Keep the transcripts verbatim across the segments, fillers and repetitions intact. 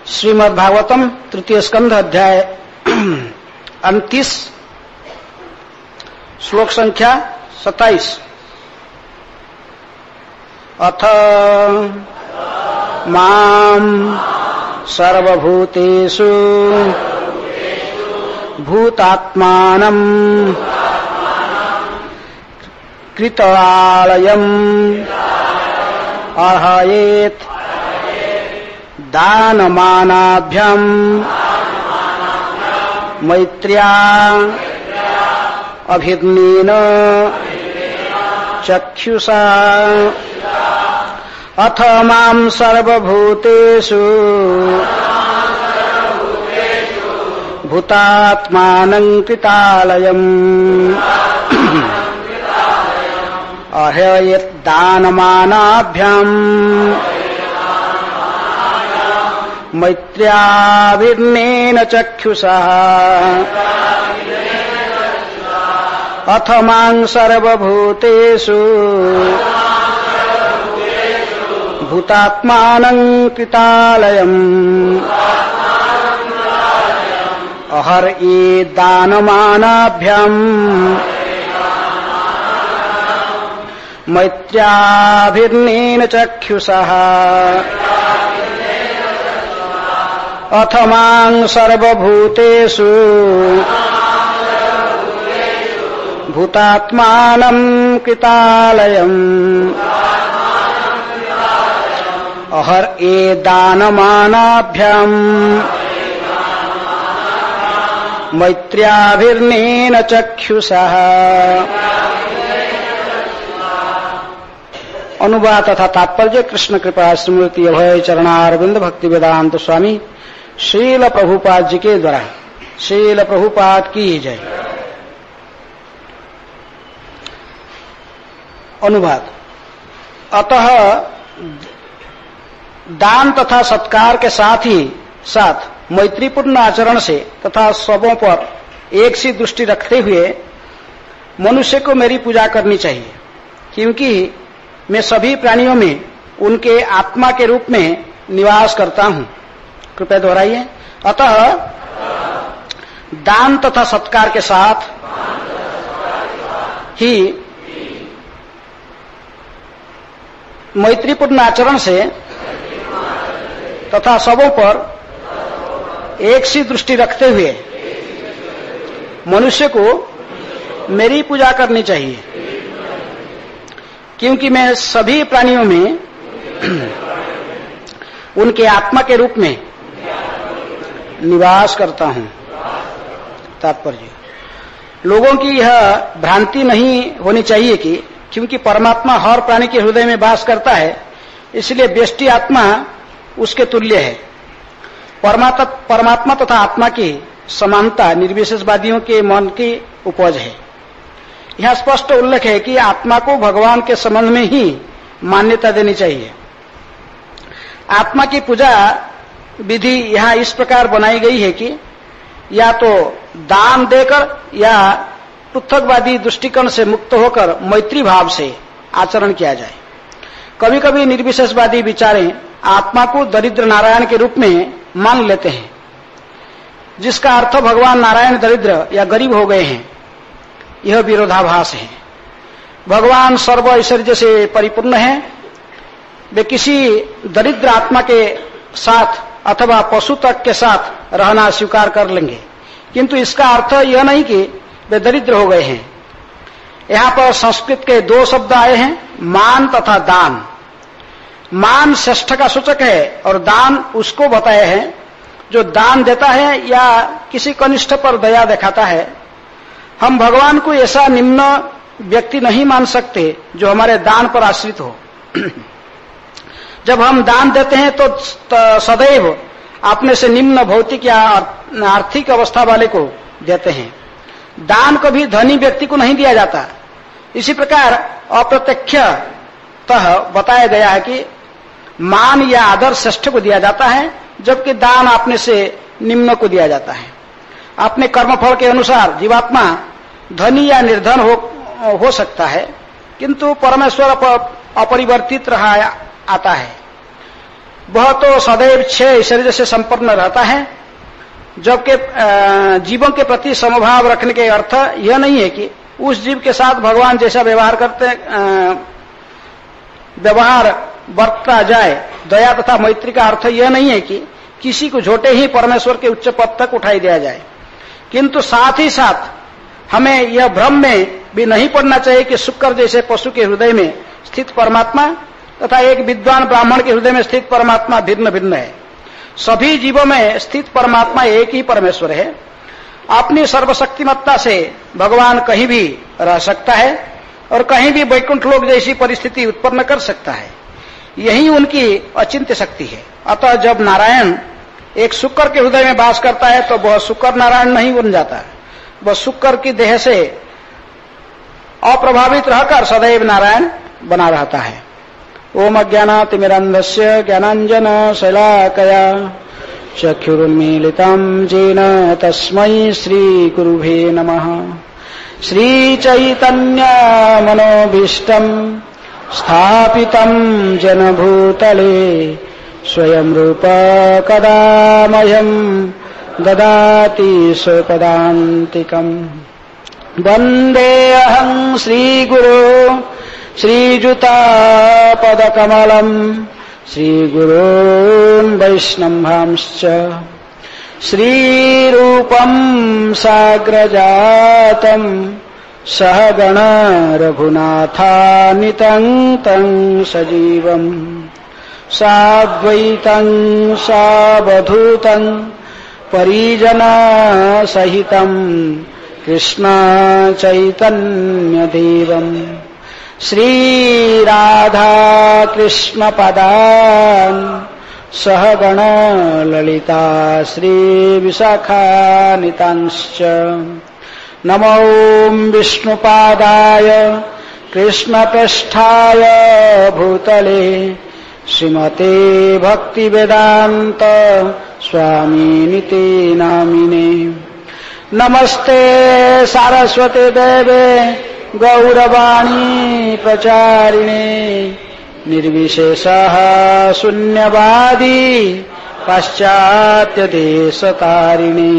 श्रीमद् भागवतम तृतीय स्कंध अध्याय उनतीस श्लोक संख्या सत्ताईस। अथ माम सर्वभूतेषु भूतात्मानं कृतालयम् अर्हयेत् दानमानाभ्याम् मैत्र्या अभिज्ञेन चक्षुषा अथ मां सर्वभूतेषु भूतात्मानं कृतालयम् अर्हयेत् दानमानाभ्याम् मैत्र्याभिर्नेन चक्षुषा अथ मां सर्वभूतेषु भूतात्मानं कृतालयम् अर्हये दानमानाभ्याम् मैत्र्याभिर्नेन चक्षुषा अथ मां सर्वभूतेषु भूतात्मानं कृतालयम् अर्हये दानमानाभ्याम् मैत्र्याभिर्नेन चक्षुषा। अनुवाद तथा तात्पर्य कृष्ण कृपा स्मृति अभय चरणारविंद भक्ति वेदांत स्वामी श्रील प्रभुपाद जी के द्वारा। श्रील प्रभुपाद की जय। अनुवाद। अतः दान तथा सत्कार के साथ ही साथ मैत्रीपूर्ण आचरण से तथा सबों पर एक सी दृष्टि रखते हुए मनुष्य को मेरी पूजा करनी चाहिए, क्योंकि मैं सभी प्राणियों में उनके आत्मा के रूप में निवास करता हूं। कृपया दोहराइए। अतः दान तथा सत्कार के साथ ही मैत्रीपूर्ण आचरण से तथा सबों पर एक सी दृष्टि रखते हुए मनुष्य को मेरी पूजा करनी चाहिए, क्योंकि मैं सभी प्राणियों में उनके आत्मा के रूप में निवास करता हूं। तात्पर्य। लोगों की यह भ्रांति नहीं होनी चाहिए कि क्योंकि परमात्मा हर प्राणी के हृदय में वास करता है, इसलिए व्यष्टि आत्मा उसके तुल्य है। परमात्मा परमात्मा तथा आत्मा की समानता निर्विशेषवादियों के मन की उपज है। यह स्पष्ट उल्लेख है कि आत्मा को भगवान के संबंध में ही मान्यता देनी चाहिए। आत्मा की पूजा विधि यहाँ इस प्रकार बनाई गई है कि या तो दान देकर या पृथकवादी दृष्टिकोण से मुक्त होकर मैत्री भाव से आचरण किया जाए। कभी कभी निर्विशेषवादी विचारें आत्मा को दरिद्र नारायण के रूप में मान लेते हैं, जिसका अर्थ भगवान नारायण दरिद्र या गरीब हो गए हैं। यह विरोधाभास है। भगवान सर्व ऐश्वर्य से परिपूर्ण है। वे किसी दरिद्र आत्मा के साथ अथवा पशु तक के साथ रहना स्वीकार कर लेंगे, किंतु इसका अर्थ यह नहीं कि वे दरिद्र हो गए हैं। यहाँ पर संस्कृत के दो शब्द आए हैं, मान तथा दान। मान श्रेष्ठ का सूचक है और दान उसको बताया है जो दान देता है या किसी कनिष्ठ पर दया दिखाता है। हम भगवान को ऐसा निम्न व्यक्ति नहीं मान सकते जो हमारे दान पर आश्रित हो। जब हम दान देते हैं तो सदैव अपने से निम्न भौतिक या आर्थिक अवस्था वाले को देते हैं। दान कभी धनी व्यक्ति को नहीं दिया जाता। इसी प्रकार अप्रत्यक्षतः बताया गया है कि मान या आदर श्रेष्ठ को दिया जाता है, जबकि दान अपने से निम्न को दिया जाता है। अपने कर्मफल के अनुसार जीवात्मा धनी या निर्धन हो, हो सकता है, किंतु परमेश्वर अपरिवर्तित रहा आता है। वह तो सदैव क्षय शरीर से संपन्न रहता है, जबकि जीवों के प्रति समभाव रखने के अर्थ यह नहीं है कि उस जीव के साथ भगवान जैसा व्यवहार करते व्यवहार बरतता जाए। दया तथा मैत्री का अर्थ यह नहीं है कि किसी को झोटे ही परमेश्वर के उच्च पद तक उठाई दिया जाए, किंतु साथ ही साथ हमें यह भ्रम में भी नहीं पड़ना चाहिए कि शुक्र जैसे पशु के हृदय में स्थित परमात्मा तथा एक विद्वान ब्राह्मण के हृदय में स्थित परमात्मा भिन्न भिन्न है। सभी जीवों में स्थित परमात्मा एक ही परमेश्वर है। अपनी सर्वशक्तिमत्ता से भगवान कहीं भी रह सकता है और कहीं भी वैकुंठ लोक जैसी परिस्थिति उत्पन्न कर सकता है। यही उनकी अचिंत्य शक्ति है। अतः जब नारायण एक शुक्र के हृदय में वास करता है तो वह शुक्र नारायण नहीं बन जाता, वह शुक्र की देह से अप्रभावित रहकर सदैव नारायण बना रहता है। ओम अज्ञानातिमिरन्धस्य ज्ञानाञ्जन शलाकया चक्षुरुन्मीलितं येन तस्मै श्रीगुरुवे नमः। श्रीचैतन्य मनोभीष्टं स्थापितं जनभूतले स्वयं रूप कदा मह्यं ददाति स्वपदान्तिकम्। वन्देऽहं श्रीगुरो श्रीयुतापदकमलम् श्रीगुरोन् वैष्णवांश्च श्रीरूपं साग्रजातं सहगण रघुनाथान्वितं तं सजीवम् साद्वैतं सावधूतं परिजनसहितं कृष्ण चैतन्यदेवम् श्रीराधा कृष्णपदान् सहगण ललिता श्रीविशाखान्वितांश्च नमो विष्णुपादाय कृष्णप्रेष्ठाय भूतले श्रीमते भक्तिवेदान्त स्वामिनिते नामिने। नमस्ते सारस्वते देवे गौरवाणी प्रचारिणे निर्विशेषः शून्यवादी पाश्चात्य देशतारिणे।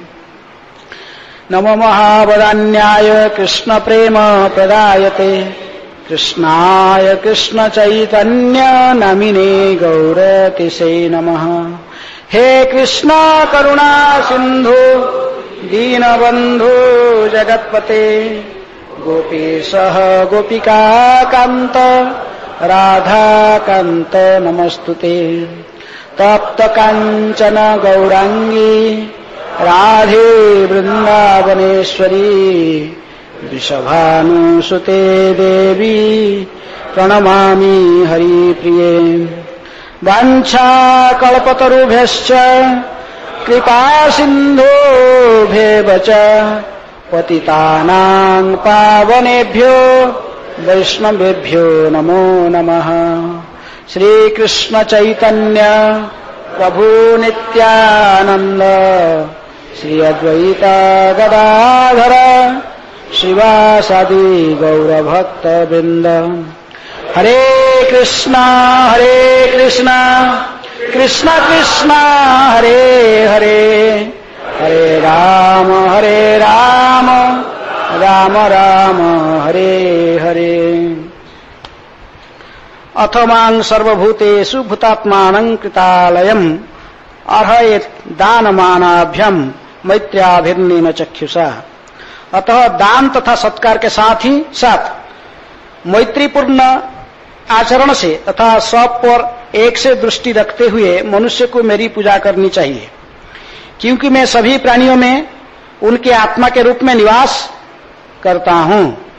नमो महावदान्याय कृष्ण प्रेम प्रदायते कृष्णाय कृष्ण चैतन्य नामिने गौरतिसे नमः। हे कृष्ण करुणा सिंधु दीनबंधु जगत्पते गोपीशः गोपिका कांत राधा कांत नमस्तुते। तप्त कांचन गौरांगी राधे वृंदावनेश्वरी वृषभानुसुते देवी प्रणमामि हरिप्रिये। वाञ्छा कल्पतरुभ्यश्च कृपा सिन्धुभ्येव च पतितानां पावनेभ्यो वैष्णवेभ्यो नमो नमः। श्रीकृष्ण चैतन्य प्रभु नित्यानंद श्री अद्वैत गदाधर शिवासादि गौरभक्तवृंद। हरे कृष्णा हरे कृष्णा कृष्ण कृष्ण हरे हरे हरे राम हरे राम राम राम हरे हरे। अथमां सर्वभूतेषु भूतात्मानं कृतालयम् अर्हयेत् दानमानाभ्यम मैत्र्याभिर्नेन चक्षुषा। अतः दान तथा सत्कार के साथ ही साथ मैत्रीपूर्ण आचरण से तथा सब पर एक से दृष्टि रखते हुए मनुष्य को मेरी पूजा करनी चाहिए, क्योंकि मैं सभी प्राणियों में उनके आत्मा के रूप में निवास करता हूं।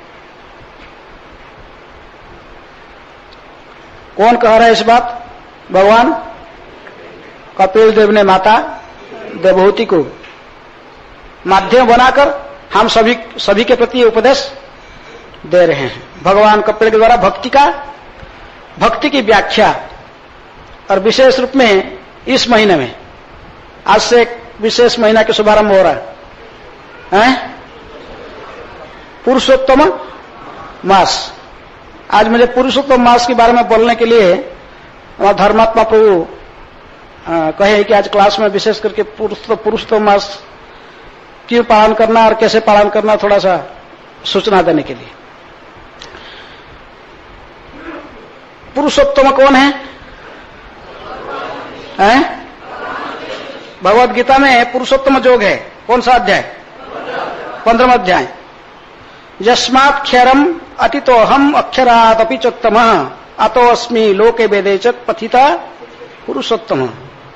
कौन कह रहा है इस बात? भगवान कपिल देव ने माता देवहूति को माध्यम बनाकर हम सभी सभी के प्रति उपदेश दे रहे हैं। भगवान कपिल के द्वारा भक्ति का भक्ति की व्याख्या, और विशेष रूप में इस महीने में आज से एक विशेष महीना के शुभारंभ हो रहा है, है? पुरुषोत्तम मास। आज मुझे पुरुषोत्तम मास के बारे में बोलने के लिए धर्मात्मा प्रभु कहे कि आज क्लास में विशेष करके पुरुष तो पुरुष तो मास क्यों पालन करना और कैसे पालन करना, थोड़ा सा सूचना देने के लिए। पुरुषोत्तम कौन है? हैं? भगवद गीता में पुरुषोत्तम योग है, कौन सा अध्याय? पंद्रहवां अध्याय। यस्मात् क्षरम अतितो हम अक्षरात् अपि चोत्तम अतो अस्मि लोके वेदे च पथिता पुरुषोत्तम।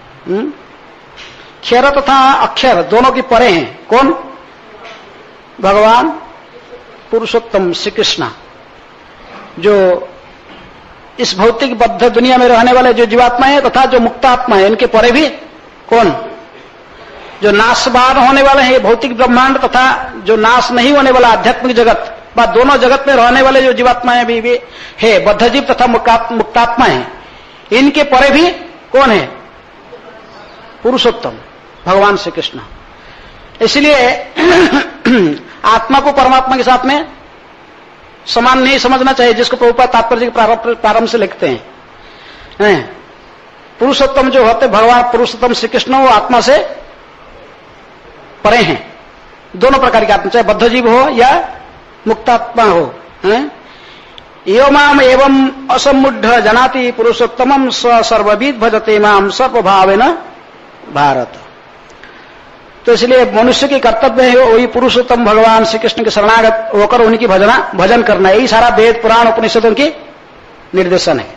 क्षर तथा अक्षर दोनों की परे हैं, कौन? भगवान पुरुषोत्तम श्री कृष्ण, जो इस भौतिक बद्ध दुनिया में रहने वाले जो जीवात्मा है तथा जो मुक्तात्मा है, इनके परे भी कौन? जो नाशवान होने वाले हैं भौतिक ब्रह्मांड तथा जो नाश नहीं होने वाला आध्यात्मिक जगत, बा दोनों जगत में रहने वाले जो जीवात्माएं भी, भी है, बद्धजीव तथा मुक्तात्मा है, इनके परे भी कौन है? पुरुषोत्तम भगवान श्री कृष्ण। इसलिए आत्मा को परमात्मा के साथ में समान नहीं समझना चाहिए, जिसको प्रभुपाद तात्पर्य के प्रारंभ से लिखते हैं, हैं? पुरुषोत्तम जो होते भगवान पुरुषोत्तम श्री कृष्ण, वो आत्मा से परे हैं, दोनों प्रकार की आत्मा, चाहे बद्धजीव हो या मुक्तात्मा हो। एवं एवं असमुढ़ जनाति पुरुषोत्तमम स सर्वविद भजते माम सर्वभावेन भारत। तो इसलिए मनुष्य की कर्तव्य है वही पुरुषोत्तम भगवान श्री कृष्ण के शरणागत होकर उनकी भजना भजन करना, यही सारा वेद पुराण उपनिषदों की निर्देशन है।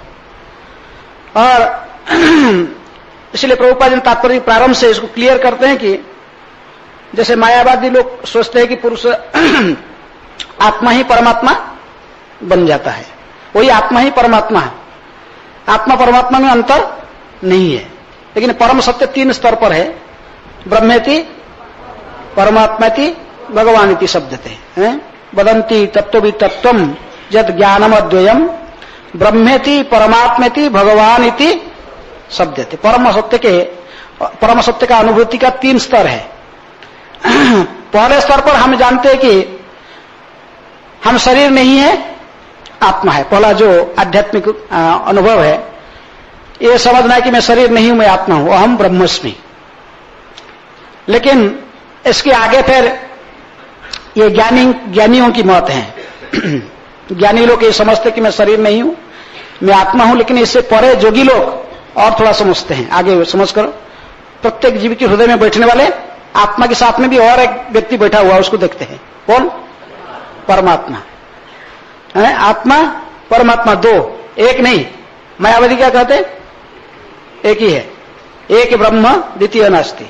और इसलिए प्रभुपाद जी तात्पर्य प्रारंभ से इसको क्लियर करते हैं कि जैसे मायावादी लोग सोचते हैं कि पुरुष आत्मा ही परमात्मा बन जाता है, वही आत्मा ही परमात्मा है, आत्मा परमात्मा में अंतर नहीं है। लेकिन परम सत्य तीन स्तर पर है, ब्रह्मेति परमात्मेति भगवानिति शब्दते हैं। वदंती तत्व तत्वम यद ज्ञानम अद्वयम ब्रह्मेति परमात्मेति भगवानिति शब्दते। परम सत्य के परम सत्य का अनुभूति का तीन स्तर है। पहले स्तर पर हम जानते हैं कि हम शरीर नहीं है, आत्मा है। पहला जो आध्यात्मिक अनुभव है ये समझना है कि मैं शरीर नहीं हूं, मैं आत्मा हूं, अहम ब्रह्मस्मि। लेकिन इसके आगे फिर ये ज्ञानी ज्ञानियों की मत है। ज्ञानी लोग ये समझते कि मैं शरीर नहीं हूं, मैं आत्मा हूं। लेकिन इससे परे जोगी लोग और थोड़ा समझते हैं, आगे समझकर प्रत्येक जीव के हृदय में बैठने वाले आत्मा के साथ में भी और एक व्यक्ति बैठा हुआ, उसको देखते हैं, कौन? परमात्मा है। आत्मा परमात्मा दो, एक नहीं। मायावादी क्या कहते? एक ही है, एक ब्रह्म द्वितीय नास्ति।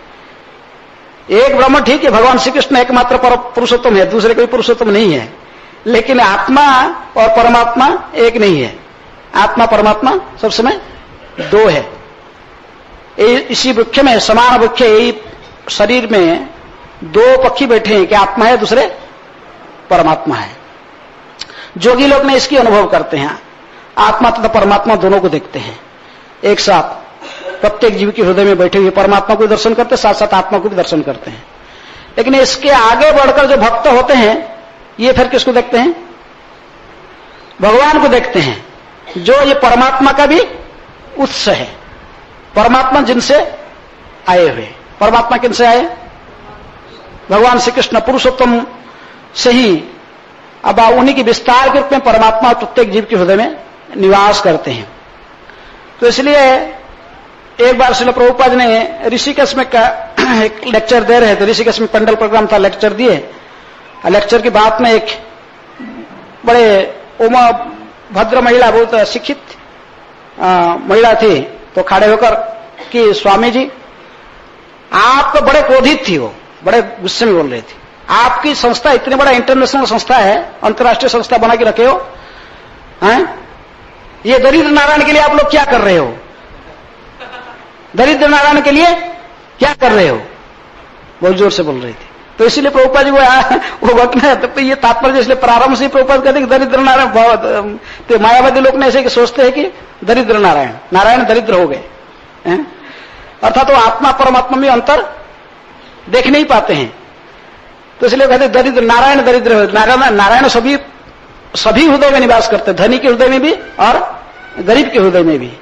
एक ब्रह्म ठीक है, भगवान श्री कृष्ण एकमात्र पुरुषोत्तम है, दूसरे कोई पुरुषोत्तम नहीं है। लेकिन आत्मा और परमात्मा एक नहीं है, आत्मा परमात्मा सब समय दो है। इसी वृक्ष में समान वृक्ष, यही शरीर में दो पक्षी बैठे हैं कि आत्मा है, दूसरे परमात्मा है। जोगी लोग ने इसकी अनुभव करते हैं, आत्मा तथा परमात्मा दोनों को देखते हैं एक साथ। प्रत्येक जीव के हृदय में बैठे हुए परमात्मा को दर्शन करते, साथ साथ आत्मा को भी दर्शन करते हैं। लेकिन इसके आगे बढ़कर जो भक्त होते हैं ये फिर किसको देखते हैं? भगवान को देखते हैं, जो ये परमात्मा का भी उत्स है। परमात्मा जिनसे आए हुए, परमात्मा किनसे आए? भगवान श्री कृष्ण पुरुषोत्तम से ही। अब उन्हीं की विस्तार के रूप में परमात्मा प्रत्येक जीव के हृदय में निवास करते हैं। तो इसलिए एक बार श्रील प्रभुपाद ने ऋषिकेश में एक लेक्चर दे रहे थे, ऋषिकेश में पंडल प्रोग्राम था, लेक्चर दिए। लेक्चर की बात में एक बड़े उमा भद्र महिला, बहुत शिक्षित महिला थी, तो खड़े होकर कि स्वामी जी आप तो बड़े क्रोधित थी, वो बड़े गुस्से में बोल रही थी। आपकी संस्था इतनी बड़ा इंटरनेशनल संस्था है, अंतर्राष्ट्रीय संस्था बना के रखे हो, हैं? ये दरिद्र नारायण के लिए आप लोग क्या कर रहे हो? दरिद्र नारायण के लिए क्या कर रहे हो? बहुत जोर से बोल रही थी। तो इसीलिए प्रभुपाद जी वो वो वक्त में तब तो ये तात्पर्य, इसलिए प्रारंभ से प्रभुपाद कहते हैं कि दरिद्र नारायण बहुत, तो मायावादी लोग ने ऐसे सोचते हैं कि दरिद्र नारायण, नारायण दरिद्र हो गए, अर्थात वो आत्मा परमात्मा में अंतर देख नहीं पाते हैं। तो इसलिए कहते दरिद्र नारायण दरिद्र नारायण नारायण सभी सभी हृदय में निवास करते, धनी के हृदय में भी और गरीब के हृदय में भी।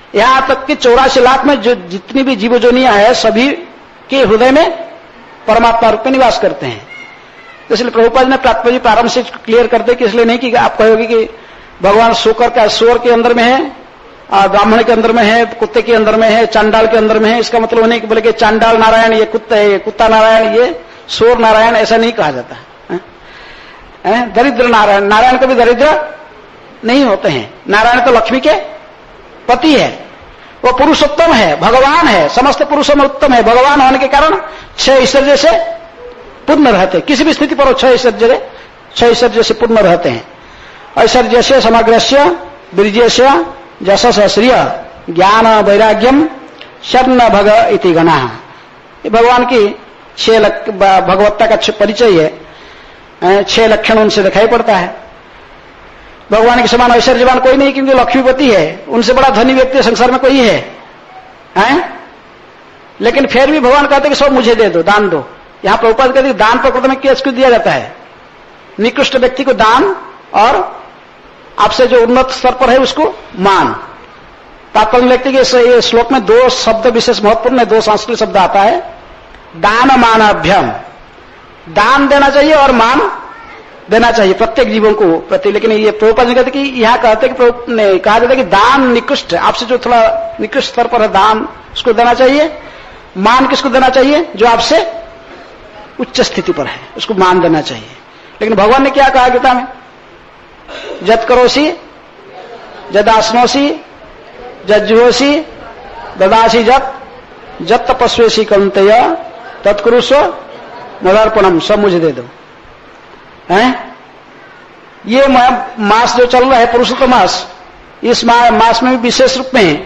यहां तक कि चौरासी लाख में जो जितनी भी जीवजोनियां है सभी के हृदय में परमात्मा रूप में निवास करते हैं। इसलिए प्रभुपाद ने तात्पर्य प्रारंभ से क्लियर करते कि इसलिए नहीं कि आप कहोगे कि भगवान शूकर का सूअर के अंदर में है, ब्राह्मण के अंदर में है, कुत्ते के अंदर में है, चांडाल के अंदर में है। इसका मतलब नहीं कि बोले कि चांडाल नारायण ये कुत्ता है, ये कुत्ता नारायण ये सूर नारायण, ऐसा नहीं कहा जाता है। दरिद्र नारायण, नारायण कभी दरिद्र नहीं होते हैं। नारायण तो लक्ष्मी के पति है, वो पुरुषोत्तम है, भगवान है, समस्त पुरुषों में उत्तम है। भगवान होने के कारण छह ऐश्वर्य से पूर्ण रहते, किसी भी स्थिति पर वो छह ऐश्वर्य छह ऐश्वर्य से पूर्ण रहते हैं। ऐश्वर्य से समग्रस्य वीर्य से जशस श्रिय ज्ञान वैराग्यम शरण भग इति गणा। ये भगवान की छह भगवत्ता का परिचय है, छह लक्षण उनसे दिखाई पड़ता है। भगवान के समान ऐश्वर्यवान कोई नहीं, क्योंकि लक्ष्मीपति है, उनसे बड़ा धनी व्यक्ति संसार में कोई है, हैं? लेकिन फिर भी भगवान कहते कि सब मुझे दे दो, दान दो। यहां प्रभुपाद कहते दान प्रकृति में किसको दिया जाता है? निकृष्ट व्यक्ति को दान, और आपसे जो उन्नत स्तर पर है उसको मान। तात्पर्य लिखते कि ये श्लोक में दो शब्द विशेष महत्वपूर्ण है, दो संस्कृत शब्द आता है, दान मानाभ्यम। दान देना चाहिए और मान देना चाहिए प्रत्येक जीवों को प्रति। लेकिन ये प्रभुपाद ने कहते कि यहां कहते कि ने कहा जाता है कि दान निकृष्ट, आपसे जो थोड़ा निकृष्ट स्तर पर है दान उसको देना चाहिए। मान किसको देना चाहिए? जो आपसे उच्च स्थिति पर है उसको मान देना चाहिए। लेकिन भगवान ने क्या कहा गीता में? जत करोसी जदास्नोसी जज्जुहोसी ददासी जत जत तपस्वेसी कौन्तेय तत्कुरुस्व मदर्पणम, सब मुझे दे दो। हैं? ये मास जो चल रहा है पुरुषोत्तम मास, इस मास में भी विशेष रूप में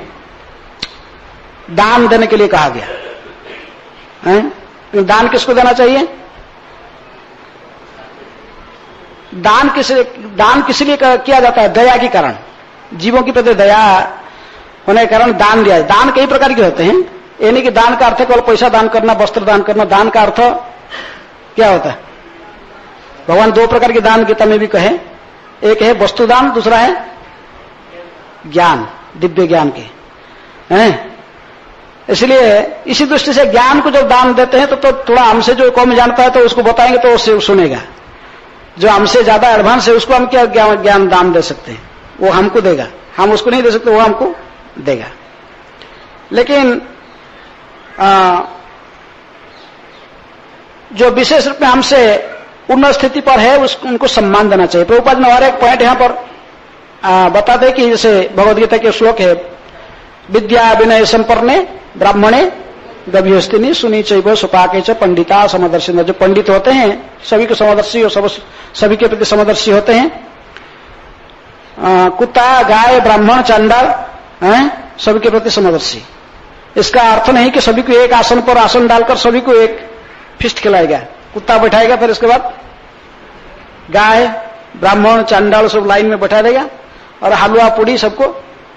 दान देने के लिए कहा गया है। दान किसको देना चाहिए? दान किस दान किस लिए किया जाता है? दया के कारण, जीवों की प्रति दया होने के कारण दान दिया। दान कई प्रकार के होते हैं, ये नहीं कि दान का अर्थ है केवल पैसा दान करना, वस्त्र दान करना। दान का अर्थ क्या होता है? भगवान दो प्रकार के दान गीता में भी कहे, एक है वस्तु दान, दूसरा है ज्ञान, दिव्य ज्ञान के हैं। इसलिए इसी दृष्टि से ज्ञान को जब दान देते हैं तो, तो थोड़ा हमसे जो कम जानता है तो उसको बताएंगे तो उससे सुनेगा। जो हमसे ज्यादा एडवांस है उसको हम क्या ज्ञान, ज्ञान दान दे सकते हैं? वो हमको देगा, हम उसको नहीं दे सकते, वो हमको देगा। लेकिन आ, जो विशेष रूप में हमसे उन्नत स्थिति पर है उसको उनको सम्मान देना चाहिए। प्रभुपाद ने और एक पॉइंट यहां पर आ, बताते कि जैसे भगवदगीता के श्लोक है, विद्या विनय संपन्ने ब्राह्मणे गभ्योस्तिनी सुनी चैव सुपाके च पंडिता समदर्शी। जो पंडित होते हैं सभी को समदर्शी और सब, सभी के प्रति समदर्शी होते हैं। आ, कुत्ता गाय ब्राह्मण चांडाल सभी के प्रति समदर्शी। इसका अर्थ नहीं कि सभी को एक आसन पर आसन डालकर सभी को एक फिस्ट खिलाएगा, कुत्ता बैठाएगा, फिर इसके बाद गाय ब्राह्मण चांडाल सब लाइन में बैठा देगा और हलवा पूड़ी सबको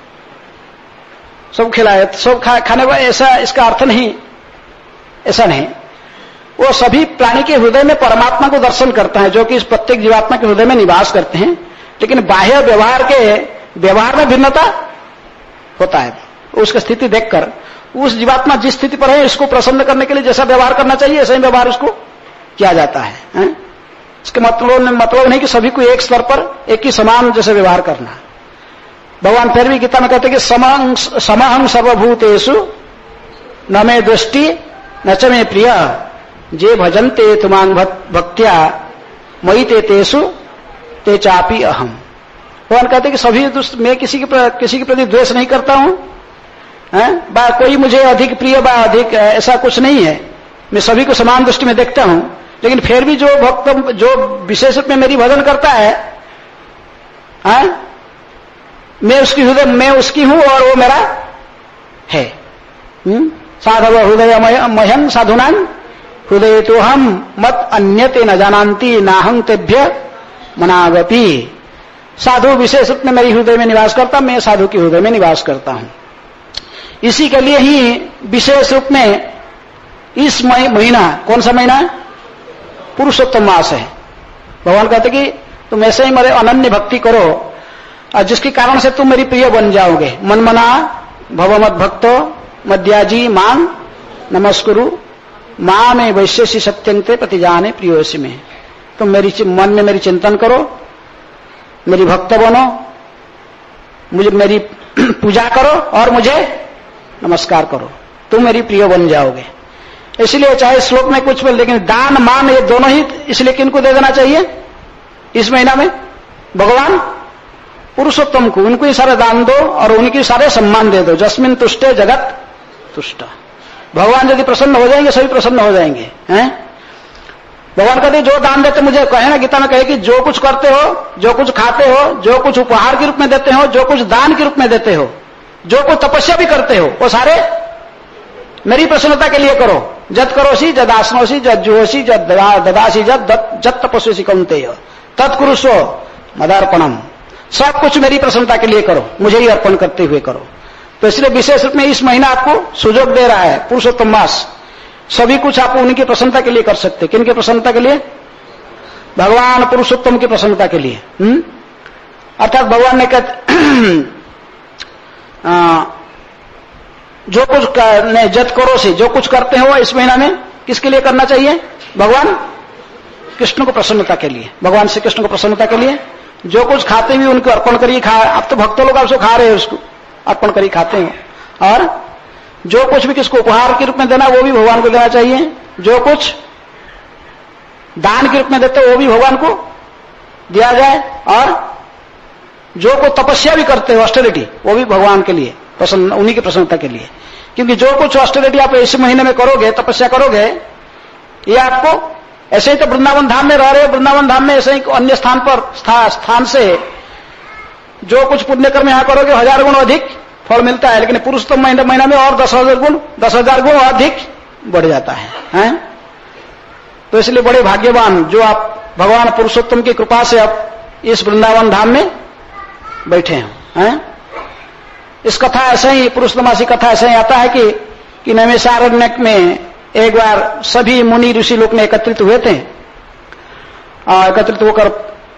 सब खिलाए, सब खा, खाने का। ऐसा इसका अर्थ नहीं, ऐसा नहीं। वो सभी प्राणी के हृदय में परमात्मा को दर्शन करता है, जो कि इस प्रत्येक जीवात्मा के हृदय में निवास करते हैं। लेकिन बाह्य व्यवहार के व्यवहार में भिन्नता होता है। उसकी स्थिति देखकर उस जीवात्मा जिस स्थिति पर है इसको प्रसन्न करने के लिए जैसा व्यवहार करना चाहिए ऐसा ही व्यवहार उसको किया जाता है, है? इसके मतलब मतलब नहीं कि सभी को एक स्तर पर एक ही समान जैसे व्यवहार करना। भगवान फिर भी गीता में कहते कि समहं समहं सर्वभूतेषु न मे दृष्टि न च मे प्रिय जे भजन्ते तुमांग भक्त्या मयि ते तेषु ते चापि अहम। भगवान कहते कि सभी मैं किसी के किसी के प्रति द्वेष नहीं करता हूं, बा कोई मुझे अधिक प्रिय बा अधिक, ऐसा कुछ नहीं है। मैं सभी को समान दृष्टि में देखता हूं। लेकिन फिर भी जो भक्त जो विशेष रूप में मेरी भजन करता है, है? मैं उसकी हृदय मैं उसकी हूं और वो मेरा है। साधव हृदय मह्यं साधुनां हृदय तो हम मत अन्यते न जानती नाहं तेभ्य मनावपी। साधु विशेष रूप में मेरी हृदय में निवास करता, मैं साधु के हृदय में निवास करता हूं। इसी के लिए ही विशेष रूप में इस महीना, कौन सा महीना? पुरुषोत्तम मास है। भगवान कहते कि तुम ऐसे ही मेरे अनन्य भक्ति करो और जिसके कारण से तुम मेरी प्रिय बन जाओगे। मन मना भवमत भक्तो मध्याजी मां नमस्कुरु मां में वैश्यसी सत्यंते प्रतिजाने प्रियोसी में। तुम मेरी मन में मेरी चिंतन करो, मेरी भक्त बनो, मुझे मेरी पूजा करो और मुझे नमस्कार करो, तुम मेरी प्रिय बन जाओगे। इसलिए चाहे श्लोक में कुछ बोल, लेकिन दान मान ये दोनों ही इसलिए किनको दे देना चाहिए इस महीना में? भगवान पुरुषोत्तम को, उनको ही सारे दान दो और उनकी सारे सम्मान दे दो। जस्मिन तुष्टे जगत तुष्ट। भगवान यदि प्रसन्न हो जाएंगे सभी प्रसन्न हो जाएंगे। हैं? भगवान कहते जो दान देते, मुझे कहे ना गीता में कहे कि जो कुछ करते हो, जो कुछ खाते हो, जो कुछ उपहार के रूप में देते हो, जो कुछ दान के रूप में देते हो, जो कुछ तपस्या भी करते हो, वो सारे मेरी प्रसन्नता के लिए करो। जत करोसी जद आसनोसी जद जुहोसी जद ददासी जद जत तपस्वी कौन्तेय तत्कुरुष्व मदार्पणम। सब कुछ मेरी प्रसन्नता के लिए करो, मुझे ही अर्पण करते हुए करो। तो इसलिए विशेष रूप में इस महीना आपको सुजोग दे रहा है पुरुषोत्तम मास। सभी कुछ आप उनकी प्रसन्नता के लिए कर सकते हैं। किनकी प्रसन्नता के लिए? भगवान पुरुषोत्तम की प्रसन्नता के लिए। हम्म अर्थात भगवान ने कहते जो कुछ ने जत करो से जो कुछ करते हो इस महीना में किसके लिए करना चाहिए? भगवान कृष्ण को प्रसन्नता के लिए, भगवान श्री कृष्ण को प्रसन्नता के लिए। जो कुछ खाते हुए उनको अर्पण करिए। खा अब तो भक्तों लोग आपसे खा रहे हैं, उसको अर्पण करिए, खाते हैं। और जो कुछ भी किसको उपहार के रूप में देना वो भी भगवान को देना चाहिए। जो कुछ दान के रूप में देते वो भी भगवान को दिया जाए। और जो को तपस्या भी करते हो ऑस्टेरिटी, वो भी भगवान के लिए प्रसन्न, उन्हीं की प्रसन्नता के लिए। क्योंकि जो कुछ ऑस्टेरिटी आप इस महीने में करोगे, तपस्या करोगे, ये आपको ऐसे ही तो वृंदावन धाम में रह रहे हो, वृंदावन धाम में ऐसे ही अन्य स्थान पर स्था, स्थान से जो कुछ पुण्य कर्म यहां करोगे हजार गुण अधिक फल मिलता है। लेकिन पुरुषोत्तम महीना महीना में और दस हजार गुण दस हजार गुण अधिक बढ़ जाता है, हैं? तो इसलिए बड़े भाग्यवान जो आप भगवान पुरुषोत्तम की कृपा से आप इस वृंदावन धाम में बैठे हैं, हैं? इस कथा ऐसे ही पुरुषोत्तमासी कथा ऐसे ही आता है कि, कि नैमिषारण्यक में एक बार सभी मुनि ऋषि लोग में एकत्रित हुए थे। एकत्रित होकर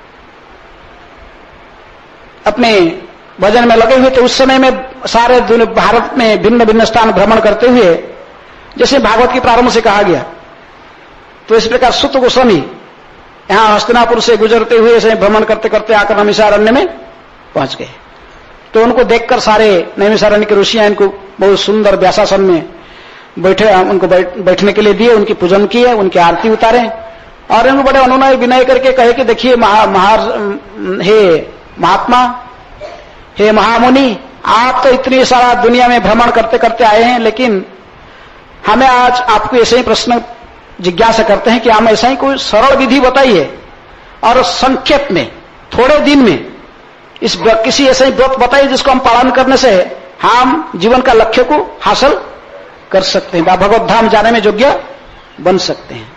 अपने भजन में लगे हुए थे। उस समय में सारे भारत में भिन्न भिन्न स्थान भ्रमण करते हुए, जैसे भागवत की प्रारंभ से कहा गया, तो इस प्रकार सुत गोस्वामी यहां हस्तिनापुर से गुजरते हुए ऐसे भ्रमण करते करते आकर नैमिषारण्य में पहुंच गए। तो उनको देखकर सारे नैमिषारण्य के ऋषियां इनको बहुत सुंदर व्यासासन में बैठे, उनको बैठ, बैठने के लिए दिए, उनकी पूजन किए, उनकी आरती उतारे और इनको बड़े अनुनय विनय करके कहे कि देखिए महा, महा हे महात्मा, हे महामुनि, आप तो इतनी सारा दुनिया में भ्रमण करते करते आए हैं, लेकिन हमें आज आपको ऐसे ही प्रश्न जिज्ञासा करते हैं कि हम ऐसा ही कोई सरल विधि बताइए और संक्षेप में थोड़े दिन में इस किसी ऐसे ही व्रत बताइए जिसको हम पालन करने से हम जीवन का लक्ष्य को हासिल कर सकते हैं, भगवत धाम जाने में योग्य बन सकते हैं।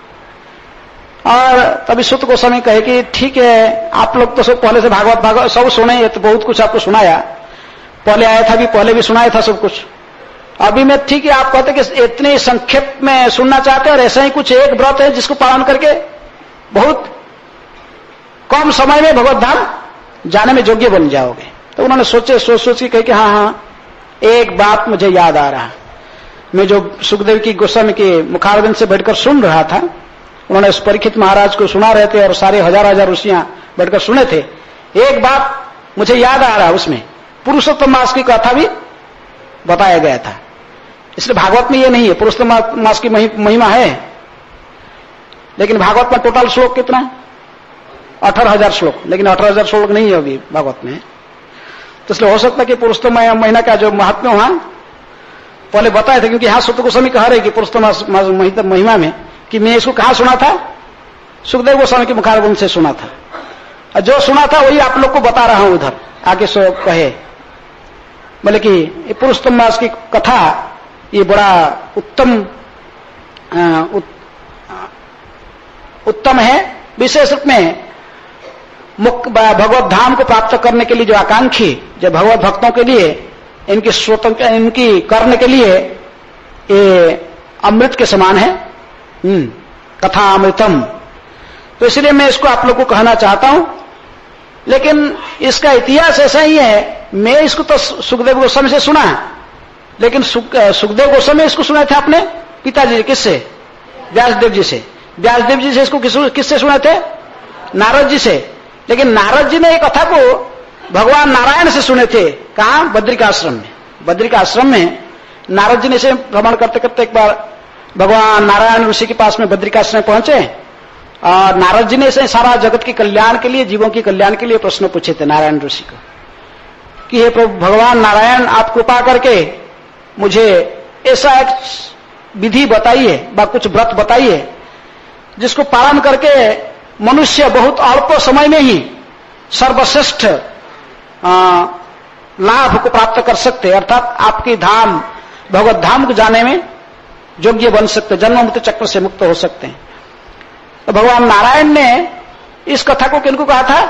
और तभी सुत गोस्वामी कहे कि ठीक है, आप लोग तो सब पहले से भागवत भागवत सब सुने, तो बहुत कुछ आपको सुनाया, पहले आया था भी, पहले भी सुनाया था सब कुछ। अभी मैं ठीक है, आप कहते कि इतने संक्षेप में सुनना चाहते हैं और ऐसा ही कुछ एक व्रत है जिसको पालन करके बहुत कम समय में भगवत धाम जाने में योग्य बन जाओगे। तो उन्होंने सोचे, सोच सोच के कहे कि हाँ हाँ एक बात मुझे याद आ रहा। मैं जो सुखदेव की गोस्वामी के मुखारविंद से बैठकर सुन रहा था, उन्होंने उस परीक्षित महाराज को सुना रहे थे और सारे हजार हजार ऋषियां बैठकर सुने थे। एक बात मुझे याद आ रहा, उसमें पुरुषोत्तम मास की कथा भी बताया गया था। इसलिए भागवत में ये नहीं है, पुरुषोत्तम मास की महिमा है, लेकिन भागवत में टोटल श्लोक कितना है? अठारह हजार श्लोक, लेकिन अठारह हजार श्लोक नहीं है अभी भागवत में। तो इसलिए हो सकता है कि पुरुषोत्तम महीना का जो महात्म्य वहां पहले बताए थे, क्योंकि यहां सुत गोस्वामी कह रहे कि पुरुषोत्तम महिमा में कि मैं इसको कहां सुना था? सुखदेव गोस्वामी के मुखारविंद से सुना था, और जो सुना था वही आप लोग को बता रहा हूं उधर आगे सो कहे। बोले कि ये पुरुषोत्तम मास की कथा ये बड़ा उत्तम उत, उत्तम है। विशेष रूप में मुख्य भगवत धाम को प्राप्त करने के लिए जो आकांक्षी, जो भगवत भक्तों के लिए इनकी स्वतंत्र इनकी करने के लिए ये अमृत के समान है, हम्म कथा अमृतम। तो इसलिए मैं इसको आप लोग को कहना चाहता हूं, लेकिन इसका इतिहास ऐसा ही है। मैं इसको तो सुखदेव गोस्वामी से सुना, लेकिन सुखदेव गोस्वामी इसको सुने थे अपने पिताजी, किससे? व्यासदेव जी से। व्यासदेव जी से इसको किससे सुने थे? नारद जी से। लेकिन नारद जी ने एक कथा को भगवान नारायण से सुने थे। कहां? बद्रिकाश्रम में। बद्रिकाश्रम में नारद जी ने से भ्रमण करते करते एक बार भगवान नारायण ऋषि के पास में बद्रिकाश्रम पहुंचे और नारद जी ने से सारा जगत के कल्याण के लिए, जीवों के कल्याण के लिए प्रश्न पूछे थे नारायण ऋषि को कि हे प्रभु भगवान नारायण, आप कृपा करके मुझे ऐसा एक विधि बताइए व कुछ व्रत बताइए जिसको पालन करके मनुष्य बहुत अल्प समय में ही सर्वश्रेष्ठ लाभ को प्राप्त कर सकते, अर्थात आपकी धाम भगवत धाम को जाने में योग्य बन सकते, जन्म मुक्त चक्र से मुक्त हो सकते हैं। तो भगवान नारायण ने इस कथा को किनको कहा था?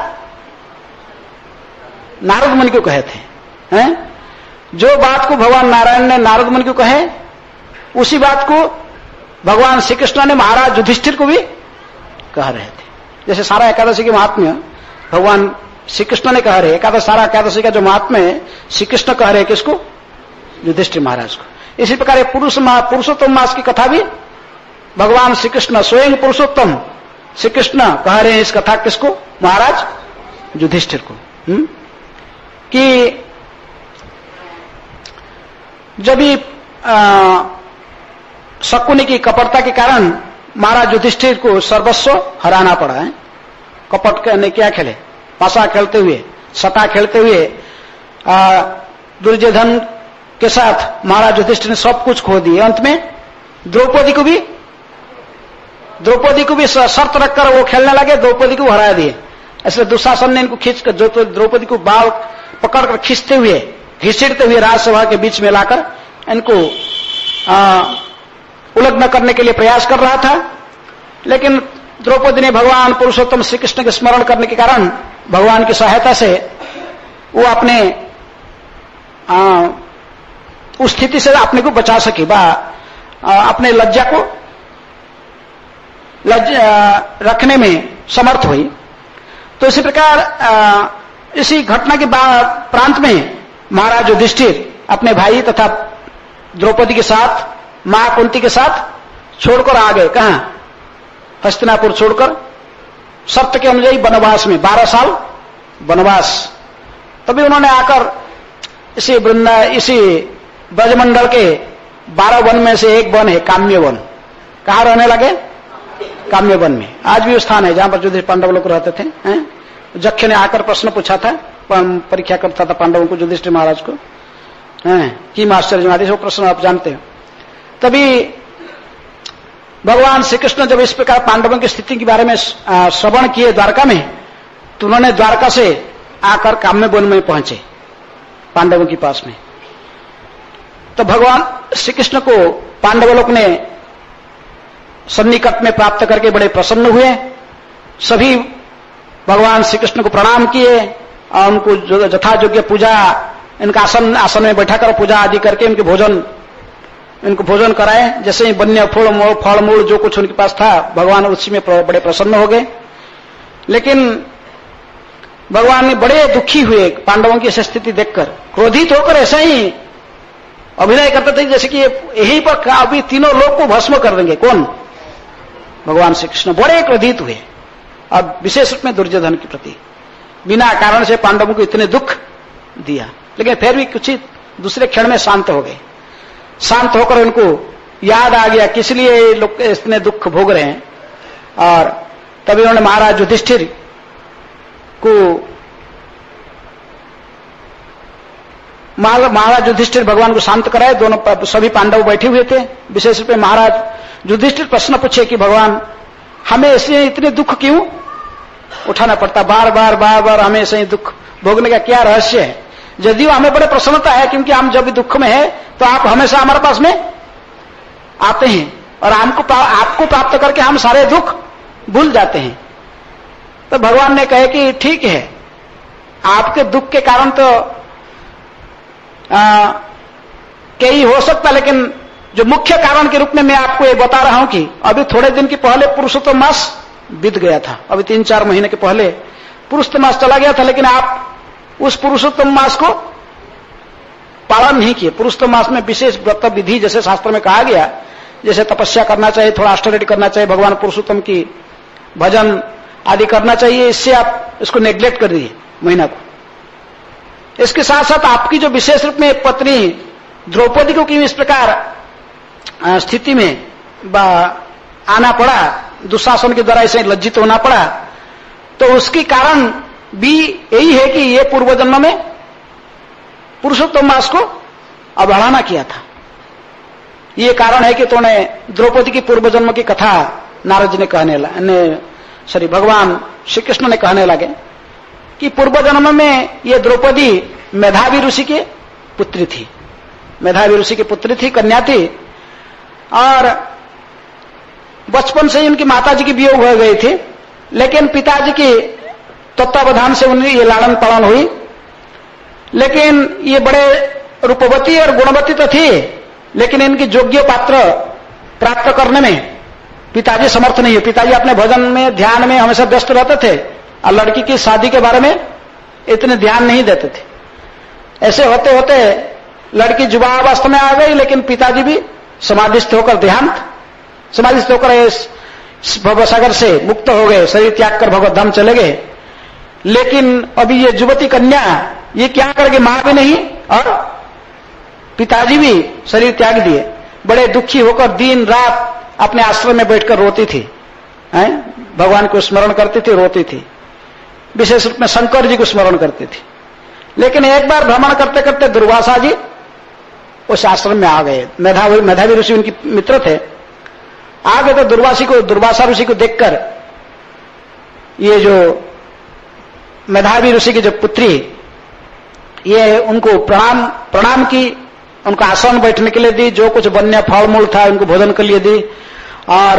नारद मुनि को कहे थे। हैं? जो बात को भगवान नारायण ने नारद मुनि को कहे, उसी बात को भगवान श्री कृष्ण ने महाराज युधिष्ठिर को भी कह रहे थे। जैसे सारा एकादशी के महात्म्य भगवान श्री कृष्ण ने कह रहे, एकादश सारा एकादशी का जो महात्म्य है श्री कृष्ण कह रहे किसको? युधिष्ठिर महाराज को। इसी प्रकार पुरुष पुरुषोत्तम मास की कथा भी भगवान श्री कृष्ण स्वयं पुरुषोत्तम श्री कृष्ण कह रहे हैं इस कथा किसको? महाराज युधिष्ठिर को। हुँ? कि जब भी शकुनी की कपटता के कारण महाराज युधिष्ठिर को सर्वस्व हराना पड़ा है। कपट ने क्या खेले? पासा खेलते हुए, सटा खेलते हुए दुर्योधन के साथ महाराज युधिष्ठिर ने सब कुछ खो दिए। अंत में द्रौपदी को भी द्रौपदी को भी शर्त रखकर वो खेलने लगे, द्रौपदी को हरा दिए। इसलिए दुशासन ने इनको खींचकर द्रौपदी को बाल पकड़कर खींचते हुए घसीटते हुए राजसभा के बीच में लाकर इनको उलग्न करने के लिए प्रयास कर रहा था। लेकिन द्रौपदी ने भगवान पुरुषोत्तम श्री कृष्ण के स्मरण करने के कारण भगवान की सहायता से वो अपने आ, उस स्थिति से अपने को बचा सकी, बा अपने लज्जा को लज्जा रखने में समर्थ हुई। तो इसी प्रकार आ, इसी घटना के प्रांत में महाराज युधिष्ठिर अपने भाई तथा द्रौपदी के साथ, मां कुंती के साथ छोड़कर आ गए। कहां? हस्तिनापुर छोड़कर शर्त के अनुयायी वनवास में, बारह साल वनवास। तभी उन्होंने आकर इसी वृंदा इसी ब्रजमंडल के बारह वन में से एक वन है काम्य वन। कहां रहने लगे? काम्य वन में। आज भी स्थान है जहां पर युधिष्ठिर पांडव लोग रहते थे। हैं? जक्ष ने आकर प्रश्न पूछा था, परीक्षा करता था पांडवों को, युधिष्ठिर महाराज को, हैं कि आश्चर्य आदि वो प्रश्न आप जानते हो। तभी भगवान श्री कृष्ण जब इस प्रकार पांडवों की स्थिति के बारे में श्रवण किए द्वारका में, तो उन्होंने द्वारका से आकर काम्य वन में पहुंचे पांडवों के पास में। तो भगवान श्री कृष्ण को पांडव लोग ने सन्निकट में प्राप्त करके बड़े प्रसन्न हुए। सभी भगवान श्री कृष्ण को प्रणाम किए और उनको यथा योग्य पूजा, इनका आसन आसन में बैठा कर पूजा आदि करके इनके भोजन इनको भोजन कराए। जैसे ही वन्य फूल मूल फल मूल जो कुछ उनके पास था, भगवान उसी में बड़े प्रसन्न हो गए। लेकिन भगवान ने बड़े दुखी हुए पांडवों की ऐसी स्थिति देखकर, क्रोधित होकर ऐसा ही अभिनय करते थे जैसे कि यहीं पर अभी तीनों लोग को भस्म कर देंगे। कौन? भगवान श्री कृष्ण बड़े क्रोधित हुए, और विशेष रूप में दुर्योधन के प्रति बिना कारण से पांडवों को इतने दुख दिया। लेकिन फिर भी कुछ ही दूसरे क्षण में शांत हो गए। शांत होकर उनको याद आ गया किस लिए लोग इतने दुख भोग रहे हैं, और तभी उन्होंने महाराज युधिष्ठिर को महाराज युधिष्ठिर भगवान को शांत कराए। दोनों सभी पांडव बैठे हुए थे। विशेष रूप में महाराज युधिष्ठिर प्रश्न पूछे कि भगवान हमें ऐसे इतने दुख क्यों उठाना पड़ता, बार बार बार बार हमें ऐसे दुख भोगने का क्या रहस्य है? यदि हमें बड़े प्रसन्नता है क्योंकि हम जब भी दुख में है तो आप हमेशा हमारे पास में आते हैं और हमको आपको प्राप्त करके हम सारे दुख भूल जाते हैं। तो भगवान ने कहे कि ठीक है, आपके दुख के कारण तो कई हो सकता, लेकिन जो मुख्य कारण के रूप में मैं आपको ये बता रहा हूं कि अभी थोड़े दिन के पहले पुरुषोत्तम मास बीत गया था। अभी तीन चार महीने के पहले पुरुषोत्तम मास चला गया था, लेकिन आप उस पुरुषोत्तम मास को पालन नहीं किए। पुरुषोत्तम मास में विशेष व्रत विधि जैसे शास्त्र में कहा गया, जैसे तपस्या करना चाहिए, थोड़ा ऑस्टेरिटी करना चाहिए, भगवान पुरुषोत्तम की भजन आदि करना चाहिए, इससे आप इसको नेग्लेक्ट कर दिए महीना को। इसके साथ साथ आपकी जो विशेष रूप में पत्नी द्रौपदी को क्यों इस प्रकार स्थिति में आना पड़ा, दुशासन के द्वारा ऐसे लज्जित होना पड़ा, तो उसकी कारण भी यही है कि ये पूर्व जन्म में पुरुषोत्तम मास को अवहेलना किया था। ये कारण है कि तो ने द्रौपदी की पूर्व जन्म की कथा नारद जी ने कहने लगे, सॉरी भगवान श्री कृष्ण ने कहने लगे कि पूर्व जन्म में ये द्रौपदी मेधावी ऋषि की पुत्री थी, मेधावी ऋषि की पुत्री थी, कन्या थी, और बचपन से ही उनकी माताजी की वियोग हो गई थी, लेकिन पिताजी की तत्वावधान से उनकी ये लालन पालन हुई। लेकिन ये बड़े रूपवती और गुणवती तो थी, लेकिन इनकी योग्य पात्र प्राप्त करने में पिताजी समर्थ नहीं है। पिताजी अपने भजन में, ध्यान में हमेशा व्यस्त रहते थे और लड़की की शादी के बारे में इतने ध्यान नहीं देते थे। ऐसे होते होते लड़की युवावस्था में आ गई, लेकिन पिताजी भी समाधिस्थ होकर देहांत समाधिस्थ होकर इस भवसागर से मुक्त हो गए, शरीर त्याग कर भगवत धाम चले गए। लेकिन अभी ये युवती कन्या ये क्या करेगी, मां भी नहीं और पिताजी भी शरीर त्याग दिए। बड़े दुखी होकर दिन रात अपने आश्रम में बैठकर रोती थी, हैं? भगवान को स्मरण करती थी, रोती थी, विशेष रूप में शंकर जी को स्मरण करती थी। लेकिन एक बार भ्रमण करते करते दुर्वासा जी उस आश्रम में आ गए। मेधावी मेधावी ऋषि उनके मित्र थे, आ गए तो दुर्वासी को दुर्वासा ऋषि को देखकर ये जो मेधावी ऋषि की जो पुत्री, ये उनको प्रणाम प्रणाम की, उनका आसन बैठने के लिए दी, जो कुछ वन्य फल मूल था उनको भोजन के लिए दी, और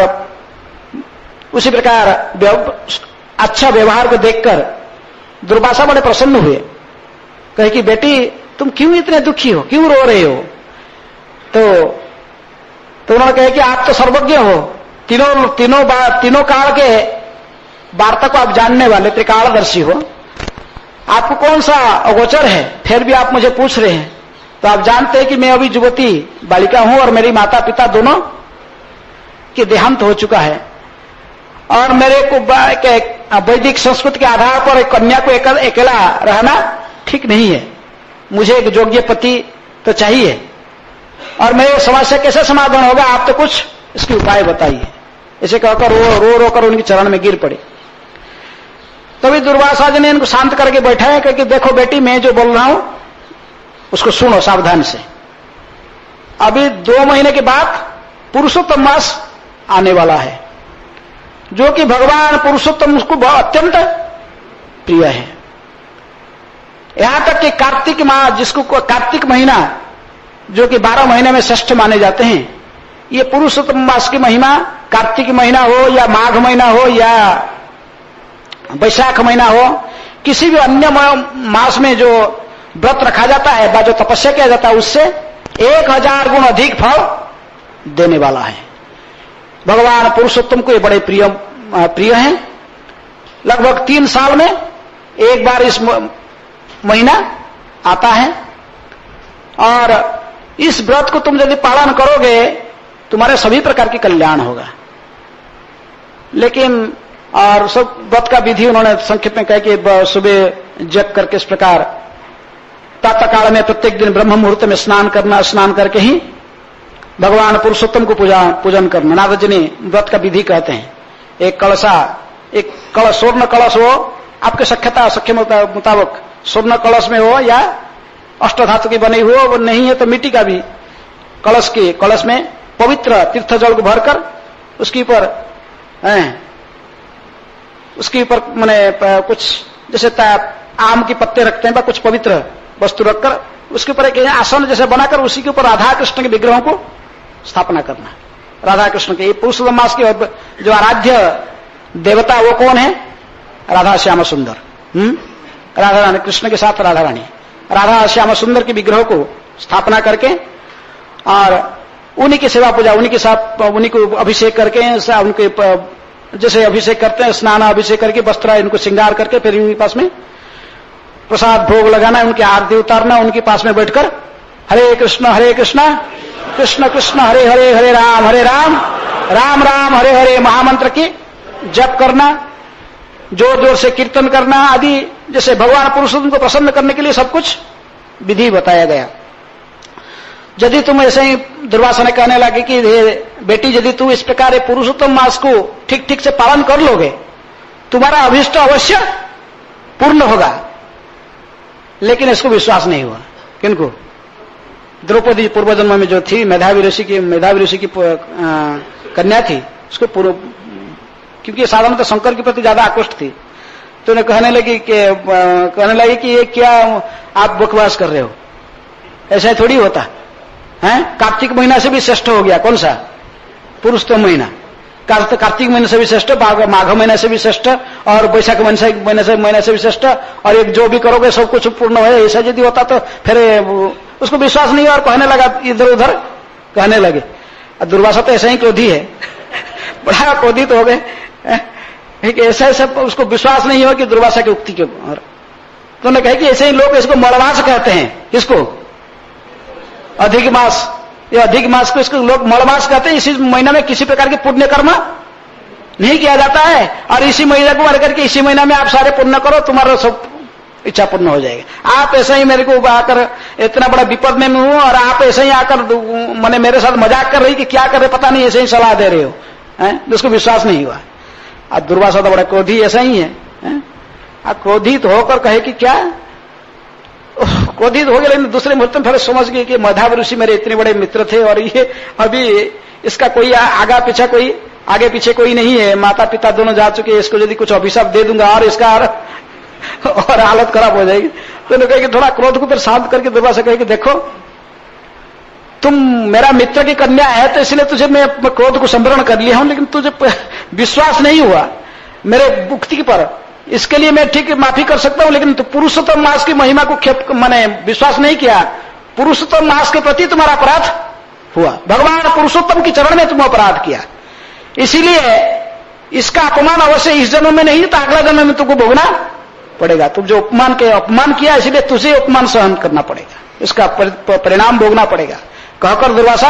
उसी प्रकार अच्छा व्यवहार को देखकर दुर्वासा बड़े प्रसन्न हुए। कहे कि बेटी तुम क्यों इतने दुखी हो, क्यों रो रहे हो? तो तो उन्होंने कहा कि आप तो सर्वज्ञ हो, तीनों तीनों तीनों काल के वार्ता को आप जानने वाले त्रिकालदर्शी हो, आपको कौन सा अगोचर है, फिर भी आप मुझे पूछ रहे हैं। तो आप जानते हैं कि मैं अभी युवती बालिका हूं और मेरी माता पिता दोनों के देहांत हो चुका है, और मेरे को वैदिक संस्कृति के आधार पर एक कन्या को एकल, अकेला रहना ठीक नहीं है। मुझे एक योग्य पति तो चाहिए, और मेरे समस्या कैसे समाधान होगा, आप तो कुछ इसकी उपाय बताइए। इसे कहकर रो रो रो कर उनके चरण में गिर पड़ी। तभी दुर्वासा जी ने इनको शांत करके बैठाया कि देखो बेटी, मैं जो बोल रहा हूं उसको सुनो सावधान से। अभी दो महीने के बाद पुरुषोत्तम मास आने वाला है, जो कि भगवान पुरुषोत्तम उसको अत्यंत प्रिय है। यहां तक कि कार्तिक माह, जिसको कार्तिक महीना जो कि बारह महीने में श्रेष्ठ माने जाते हैं, ये पुरुषोत्तम मास की महिमा कार्तिक महीना हो या माघ महीना हो या वैशाख महीना हो, किसी भी अन्य मास में जो व्रत रखा जाता है, जो तपस्या किया जाता है, उससे एक हजार गुण अधिक फल देने वाला है। भगवान पुरुषोत्तम को ये बड़े प्रिय प्रिय हैं। लगभग तीन साल में एक बार इस महीना आता है, और इस व्रत को तुम यदि पालन करोगे तुम्हारे सभी प्रकार की कल्याण होगा। लेकिन और सब व्रत का विधि उन्होंने संक्षिप्त में कहा कि सुबह जग करके इस प्रकार प्रातः काल में प्रत्येक दिन ब्रह्म मुहूर्त में स्नान करना, स्नान करके ही भगवान पुरुषोत्तम को पूजा पूजन करना। नारद जी ने व्रत का विधि कहते हैं। एक कलशा, एक कलश, स्वर्ण कलश हो, आपके सख्यता सख्य मुताबिक स्वर्ण कलश में हो या अष्टधातु की बनी हो, वो नहीं है तो मिट्टी का भी कलश के कलश में पवित्र तीर्थ जल को भरकर उसके ऊपर उसके ऊपर मैंने कुछ जैसे आम के पत्ते रखते हैं, कुछ पवित्र वस्तु रखकर उसके ऊपर एक आसन जैसे बनाकर उसी के ऊपर राधा कृष्ण के विग्रहों को स्थापना करना। राधा कृष्ण के पुरुषोत्तम मास के जो आराध्य देवता वो कौन है? राधा श्याम सुंदर। हम्म राधा रानी, कृष्ण के साथ राधा रानी, राधा श्याम सुंदर के विग्रह को स्थापना करके और उन्हीं की सेवा पूजा, उन्हीं के साथ उन्हीं को अभिषेक करके, उनके जैसे अभिषेक करते हैं, स्नान अभिषेक करके वस्त्र इनको श्रृंगार करके फिर उनके पास में प्रसाद भोग लगाना, उनकी आरती उतारना, उनके पास में बैठकर हरे कृष्ण हरे कृष्ण कृष्ण कृष्ण हरे हरे हरे राम हरे राम राम राम हरे हरे महामंत्र की जप करना, जोर जोर से कीर्तन करना आदि, जैसे भगवान पुरुषोत्तम को प्रसन्न करने के लिए सब कुछ विधि बताया गया। यदि तुम ऐसे ही दुर्वासा ने कहने लगे कि बेटी यदि तू इस प्रकार पुरुषोत्तम मास को ठीक ठीक से पालन कर लोगे तुम्हारा अभिष्ट अवश्य पूर्ण होगा, लेकिन इसको विश्वास नहीं हुआ। किनको? द्रौपदी पूर्व जन्म में जो थी मेधावी ऋषि की मेधावी ऋषि की कन्या थी, उसको पूर्व, क्योंकि साधारणतः शंकर के प्रति ज्यादा आकृष्ट थी, तो उन्हें कहने लगी कि कहने लगी कि ये क्या आप बकवास कर रहे हो, ऐसा थोड़ी होता है। कार्तिक महीना से भी श्रेष्ठ हो गया, कौन सा? पुरुषोत्तम महीना। कार्तिक महीने से भी श्रेष्ठ, माघ महीने से भी श्रेष्ठ, और बैशाख महीने से महीने से भी श्रेष्ठ, और एक जो भी करोगे सब कुछ पूर्ण हो। ऐसा यदि होता तो फिर उसको विश्वास नहीं हुआ और कहने लगा, इधर उधर कहने लगे। दुर्वासा तो ऐसा ही क्रोधी है, बड़ा क्रोधित हो गए। ऐसा ऐसा उसको विश्वास नहीं हुआ कि दुर्वासा की उक्ति के, और तो उन्होंने कहा कि ऐसे ही लोग इसको मलमास कहते हैं। किसको? अधिक मास। ये अधिक मास को इसको लोग मलमास कहते हैं। इसी महीना में किसी प्रकार के पुण्य कर्म नहीं किया जाता है, और इसी महीने को मान करके इसी महीना में आप सारे पुण्य करो, तुम्हारा सब इच्छा पूर्ण हो जाएगा। आप ऐसा ही मेरे को आकर इतना बड़ा विपद में हूं और आप ऐसे ही आकर मैंने मेरे साथ मजाक कर रही कि क्या कर रहे पता नहीं, ऐसे ही सलाह दे रहे हो, उसको विश्वास नहीं हुआ। अब दुर्वासा तो बड़ा क्रोधी ऐसा ही है, अब क्रोधित होकर कहे कि क्या क्रोधित हो गए, लेकिन दूसरे मुहूर्त में फिर समझ गए कि मेधावी ऋषि मेरे इतने बड़े मित्र थे, और ये अभी इसका कोई आगा पीछा कोई आगे पीछे कोई नहीं है, माता पिता दोनों जा चुके हैं, इसको यदि कुछ अभिशाप दे दूंगा और इसका और, और हालत खराब हो जाएगी। तो उन्होंने कहा कि थोड़ा क्रोध को फिर शांत करके दुर्वासा कहे कि देखो तुम मेरा मित्र की कन्या है, तो इसलिए तुझे मैं क्रोध को संवरण कर लिया हूं, लेकिन तुझे विश्वास नहीं हुआ मेरे उक्ति पर, इसके लिए मैं ठीक माफी कर सकता हूं, लेकिन तो पुरुषोत्तम मास की महिमा को खेप मैंने विश्वास नहीं किया। पुरुषोत्तम मास के प्रति तुम्हारा अपराध हुआ, भगवान पुरुषोत्तम के चरण में तुम अपराध किया, इसीलिए इसका अपमान अवश्य इस जन्म में नहीं तो अगला जन्म में तुमको भोगना पड़ेगा। तुम जो अपमान के अपमान किया इसलिए तुझे अपमान सहन करना पड़ेगा, इसका परिणाम भोगना पड़ेगा। कहकर दुर्वासा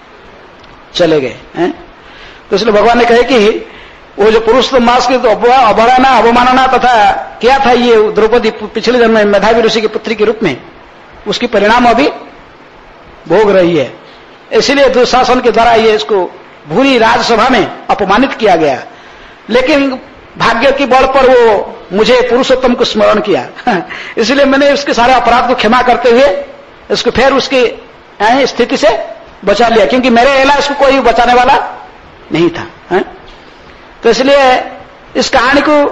चले गए। तो इसलिए भगवान ने कहे कि वो जो पुरुषोत्तम मास की अवहेलना अवमानना तथा क्या था ये द्रौपदी पिछले जन्म में मेधावी ऋषि की पुत्री के रूप में, उसकी परिणाम अभी भोग रही है। इसलिए दुशासन के द्वारा ये इसको भूरी राजसभा में अपमानित किया गया, लेकिन भाग्य की बल पर वो मुझे पुरुषोत्तम को स्मरण किया, इसलिए मैंने उसके सारे अपराध को क्षमा करते हुए इसको फिर उसकी स्थिति से बचा लिया, क्योंकि मेरे अलावा इसको कोई बचाने वाला नहीं था। है? तो इसलिए इस कहानी को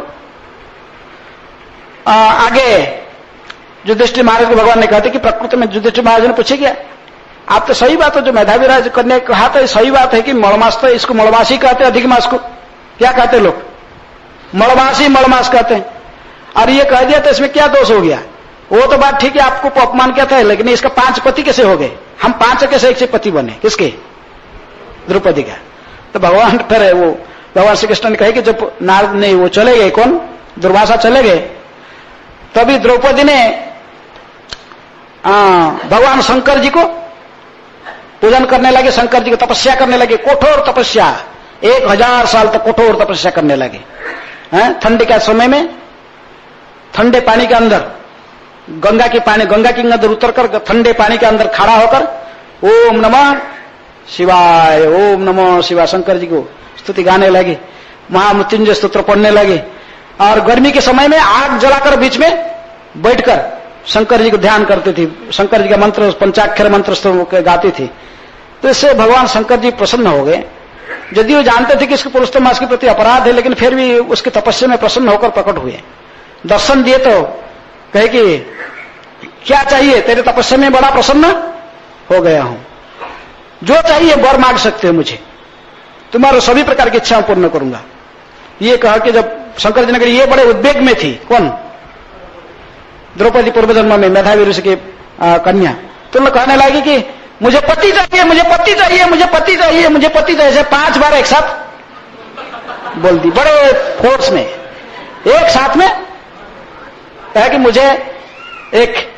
आ, आगे युधिष्ठिर महाराज को भगवान ने कहते कि प्रकृति में युधिष्ठिर महाराज ने पूछे क्या आप तो सही बात है जो मेधावी राज करने कहा था, सही बात है कि मलमास, तो इसको मलमासी कहते हैं, अधिक मास को क्या कहते लोग? मलमासी मलमास कहते हैं। और ये कह दिया तो इसमें क्या दोष हो गया? वो तो बात ठीक है, आपको अपमान क्या था, लेकिन इसका पांच पति कैसे हो गए? हम पांच कैसे एक से पति बने? किसके? द्रौपदी का। तो भगवान फिर वो भगवान श्री कृष्ण ने कहे कि जब नारद ने वो चले गए, कौन? दुर्वासा चले गए, तभी द्रौपदी ने आ, भगवान शंकर जी को पूजन करने लगे, शंकर जी को तपस्या करने लगे, कठोर तपस्या, एक हजार साल तक कठोर तपस्या करने लगे। ठंडी के समय में ठंडे पानी के अंदर गंगा के पानी गंगा के अंदर उतरकर ठंडे पानी के अंदर खड़ा होकर ओम नमः शिवाय ओम नमः शिवाय शंकर जी को स्तुति गाने लगे, महामृत्युंजय स्तोत्र पढ़ने लगे, और गर्मी के समय में आग जलाकर बीच में बैठकर शंकर जी को ध्यान करते थे, शंकर जी का मंत्र पंचाक्षर मंत्र गाती थी। तो इससे भगवान शंकर जी प्रसन्न हो गए। यदि वो जानते थे कि इसके पुरुषोत्तम मास के प्रति अपराध है, लेकिन फिर भी उसकी तपस्या में प्रसन्न होकर प्रकट हुए, दर्शन दिए। तो कहे कि क्या चाहिए, तेरे तपस्या में बड़ा प्रसन्न हो गया हूं, जो चाहिए वर मांग सकते हो मुझे, तुम्हारे सभी प्रकार की इच्छाएं पूर्ण करूंगा। ये कहा कि जब शंकर जी ने कहा, ये बड़े उद्वेग में थी, कौन? द्रौपदी पूर्व जन्म में मेधावी ऋषि की कन्या। तो लोग कहने लगी कि मुझे पति चाहिए, मुझे पति चाहिए, मुझे पति चाहिए, मुझे पति चाहिए, पांच बार एक साथ बोल दी, बड़े फोर्स में एक साथ में कहा कि मुझे एक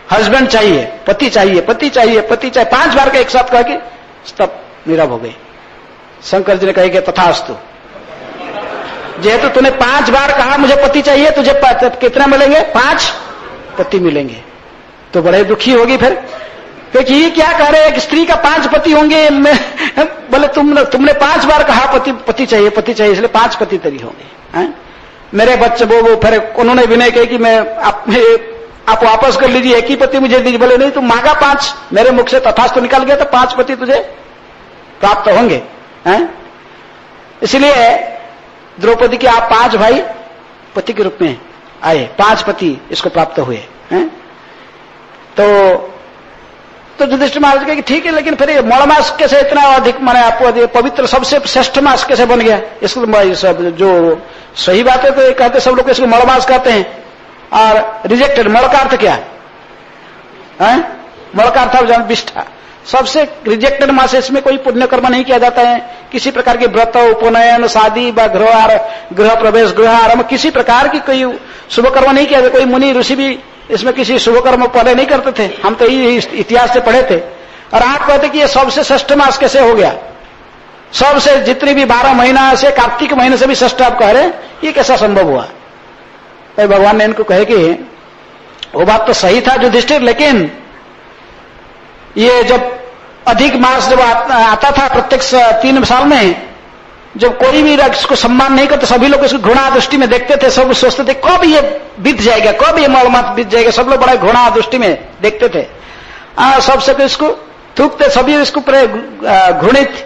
हस्बैंड चाहिए, पति चाहिए, पति चाहिए, पति चाहिए, पांच बार का एक साथ कहा कि तब नीरव हो गई। शंकर जी ने कहे कि तथास्तु, जेहेतु तूने पांच बार कहा मुझे पति चाहिए, तुझे कितना मिलेंगे? पांच पति मिलेंगे। तो बड़े दुखी होगी फिर, क्योंकि ये क्या कह रहे हैं, एक स्त्री का पांच पति होंगे। बोले तुम तुमने पांच बार कहा पति पति चाहिए, पति चाहिए, इसलिए पांच पति तेरी होंगे। हैं? मेरे बच्चे वो वो फिर उन्होंने विनय कहे कि मैं आप, आप वापस कर लीजिए, एक ही पति मुझे दीजिए। बोले नहीं, तुम मांगा पांच, मेरे मुख से तथास्तु निकल गया तो पांच पति तुझे प्राप्त होंगे। हैं? इसलिए द्रौपदी के आप पांच भाई पति के रूप में आए, पांच पति इसको प्राप्त हुए। हैं? तो तो युधिष्ठिर महाराज कहे कि ठीक है, लेकिन फिर ये मौड़ मास कैसे इतना अधिक माने आपको पवित्र सबसे श्रेष्ठ मास कैसे बन गया? इसको सब जो सही बात है तो ये कहते सब लोग इसको मौड़ मास कहते हैं, और रिजेक्टेड, मौड़ का अर्थ क्या है? मौड़ का अर्थ विष्ठा, सबसे रिजेक्टेड मास। इसमें कोई पुण्य कर्म नहीं किया जाता है, किसी प्रकार के व्रत, उपनयन, शादी व गृह गृह प्रवेश, गृह आरंभ, किसी प्रकार की कोई शुभ कर्म नहीं किया। कोई मुनि ऋषि भी इसमें किसी शुभ कर्म पहले नहीं करते थे, हम तो ये इतिहास से पढ़े थे। और आप कहते कि ये सबसे श्रेष्ठ मास कैसे हो गया? सबसे जितनी भी बारह महीना से कार्तिक महीने से भी श्रेष्ठ आप कह रहे हैं, ये कैसा संभव हुआ? तो भगवान ने इनको कहे कि वो बात तो सही था युधिष्ठिर, लेकिन ये जब अधिक मास जब आता था प्रत्येक तीन साल में, जब कोई भी इसको सम्मान नहीं करते, सभी लोग इसको घृणा दृष्टि में देखते थे। सब सोचते थे कब ये बीत जाएगा, कब ये मौड़ मास बीत जाएगा। सब लोग बड़ा घृणा दृष्टि में देखते थे, सब सब इसको थूकते, सभी इसको घृणित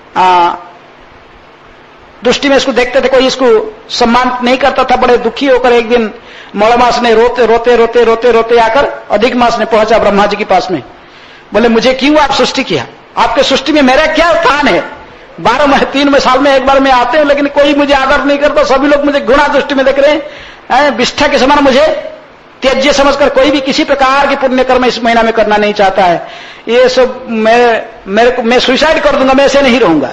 दृष्टि में इसको देखते थे। कोई इसको सम्मान नहीं करता था। बड़े दुखी होकर एक दिन मौड़ मास ने रोते रोते रोते रोते रोते आकर अधिक मास ने पहुंचा ब्रह्मा जी के पास में। बोले मुझे क्यों आप सृष्टि किया? आपके सृष्टि में मेरा क्या स्थान है? बारह महीने तीन में साल में एक बार मैं आते हूं, लेकिन कोई मुझे आदर नहीं करता, सभी लोग मुझे गुणा दृष्टि में देख रहे हैं, विष्ठा के समान मुझे त्याज्य समझकर कोई भी किसी प्रकार की पुण्य कर्म इस महीना में करना नहीं चाहता है। ये सब मैं मेरे को मैं सुसाइड कर दूंगा, मैं ऐसे नहीं रहूंगा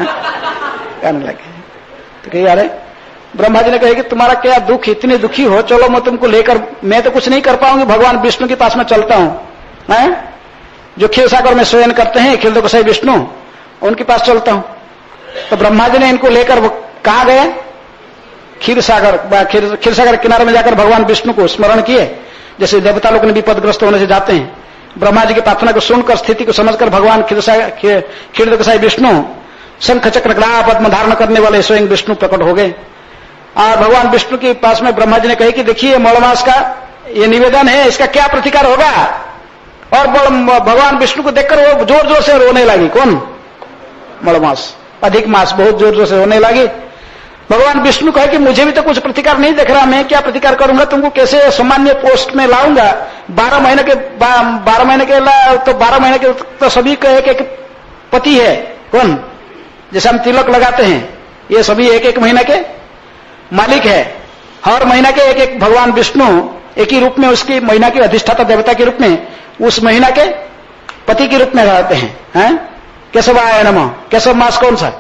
कहने लगे। तो कही अरे ब्रह्मा जी ने कहे कि तुम्हारा क्या दुख, इतने दुखी हो, चलो मैं तुमको लेकर, मैं तो कुछ नहीं कर पाऊंगी, भगवान विष्णु के पास में चलता हूं, है जो क्षीर सागर में शयन करते हैं, खिल दो गोसाई विष्णु, उनके पास चलता हूं। तो ब्रह्मा जी ने इनको लेकर वो कहां गए? क्षीर सागर, क्षीर सागर किनारे में जाकर भगवान विष्णु को स्मरण किए। जैसे देवता लोग ने विपदग्रस्त होने से जाते हैं, ब्रह्मा जी की प्रार्थना को सुनकर, स्थिति को समझकर भगवान क्षीर गोसाई विष्णु शंख चक्र गदा पद्म धारण करने वाले स्वयं विष्णु प्रकट हो गए। और भगवान विष्णु के पास में ब्रह्मा जी ने कहे कि देखिए मौड़ मास का ये निवेदन है, इसका क्या प्रतिकार होगा? और भगवान विष्णु को देखकर वो जोर जोर से रोने लगी। कौन? मौड़ मास, अधिक मास बहुत जोर जोर से रोने लगी। भगवान विष्णु कहे कि मुझे भी तो कुछ प्रतिकार नहीं दिख रहा, मैं क्या प्रतिकार करूंगा? तुमको कैसे सामान्य पोस्ट में लाऊंगा? बारह महीने के बारह महीने के तो बारह महीने के तो सभी का एक एक पति है। कौन? जैसे हम तिलक लगाते हैं, ये सभी एक एक महीने के मालिक है। हर महीना के एक एक भगवान विष्णु एक ही रूप में, उसकी महीना की अधिष्ठाता देवता के रूप में, उस महीना के पति के रूप में रहते हैं। हैं? केशवाय नमः। केशव मास कौन सा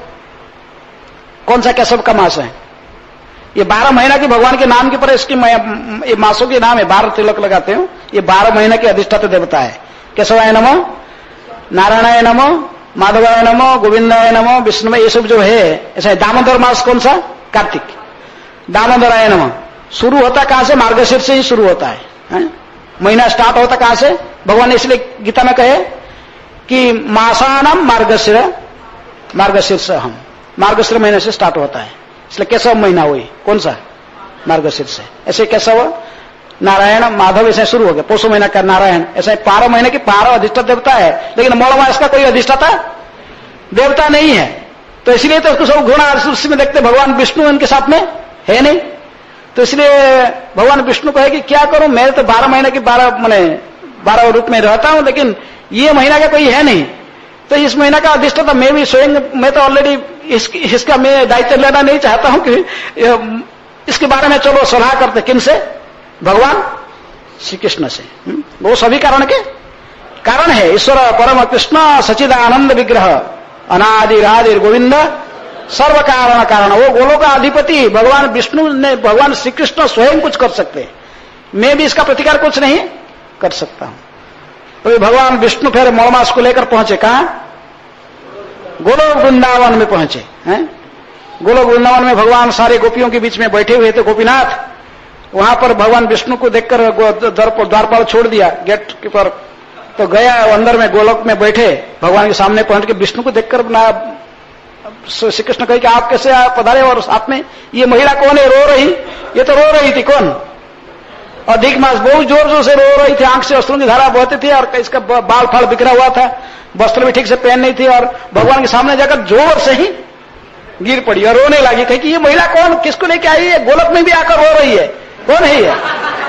कौन सा केशव का मास है? ये बारह महीना की भगवान के नाम के पर इसकी ये मासों के नाम है, बारह तिलक लगाते हो, ये बारह महीने के अधिष्ठाता देवता है। केशवाय नमः, नारायणाय नमः, माधवाय नमः, गोविंदाय नमः, विष्णु, ये सब जो है ऐसा। दामोदर मास कौन सा? कार्तिक। दामोदराय नमः शुरू होता कहां से? मार्गशीर्ष से ही शुरू होता है, है? महीना स्टार्ट होता कहां से? भगवान ने इसलिए गीता में कहे कि मासानाम मार्गशीर मार्गशीर्ष, हम मार्गशीर महीने से स्टार्ट होता है, इसलिए केशव महीना हुई। कौन सा? मार्गशीर्ष से। ऐसे केशव, नारायण, माधव ऐसे शुरू हो गया। पोषो महीना का नारायण, ऐसे बारह महीने की बारह अधिष्ठाता देवता है। लेकिन मौड़ मास का कोई अधिष्ठाता देवता नहीं है, तो इसलिए तो उसको सब घृणा दृष्टि में देखते। भगवान विष्णु इनके साथ में है नहीं, तो इसलिए भगवान विष्णु कहे कि क्या करूं, मैं तो बारह महीने की बारह मैंने बारह रूप में रहता हूं, लेकिन ये महीना का कोई है नहीं, तो इस महीना का अधिष्ठाता मैं भी स्वयं, मैं तो ऑलरेडी इस, इसका मैं दायित्व लेना नहीं चाहता हूं कि इसके बारे में चलो सलाह करते। किन से? भगवान श्री कृष्ण से। वो सभी कारण के कारण है। ईश्वर परम कृष्ण सचिदानंद विग्रह अनादि राधि गोविंद सर्व कारण कारण। वो गोलों का अधिपति भगवान विष्णु ने, भगवान श्री कृष्ण स्वयं कुछ कर सकते हैं, मैं भी इसका प्रतिकार कुछ नहीं कर सकता हूं। तो भगवान विष्णु फिर मौड़मास को लेकर पहुंचे कहां? गोलोक वृंदावन में पहुंचे हैं। गोलोक वृंदावन में भगवान सारे गोपियों के बीच में बैठे हुए थे, गोपीनाथ। वहां पर भगवान विष्णु को देखकर द्वारपाल छोड़ दिया गेट के पर, तो गया अंदर में गोलोक में बैठे भगवान के सामने पहुंच के विष्णु को देखकर ना श्री कृष्ण कहे कि आप कैसे पधारे, और साथ में ये महिला कौन है, रो रही? ये तो रो रही थी, कौन? अधिक मास बहुत जोर जोर से रो रही थी, आंख से अश्रु की धारा बहती थी और इसका बाल फाल बिखरा हुआ था, वस्त्र भी ठीक से पहन नहीं थी, और भगवान के सामने जाकर जोर से ही गिर पड़ी और रोने लगी। कही कि ये महिला कौन, किसको लेके आई है, गोलक में भी आकर रो रही है, कौन है ये?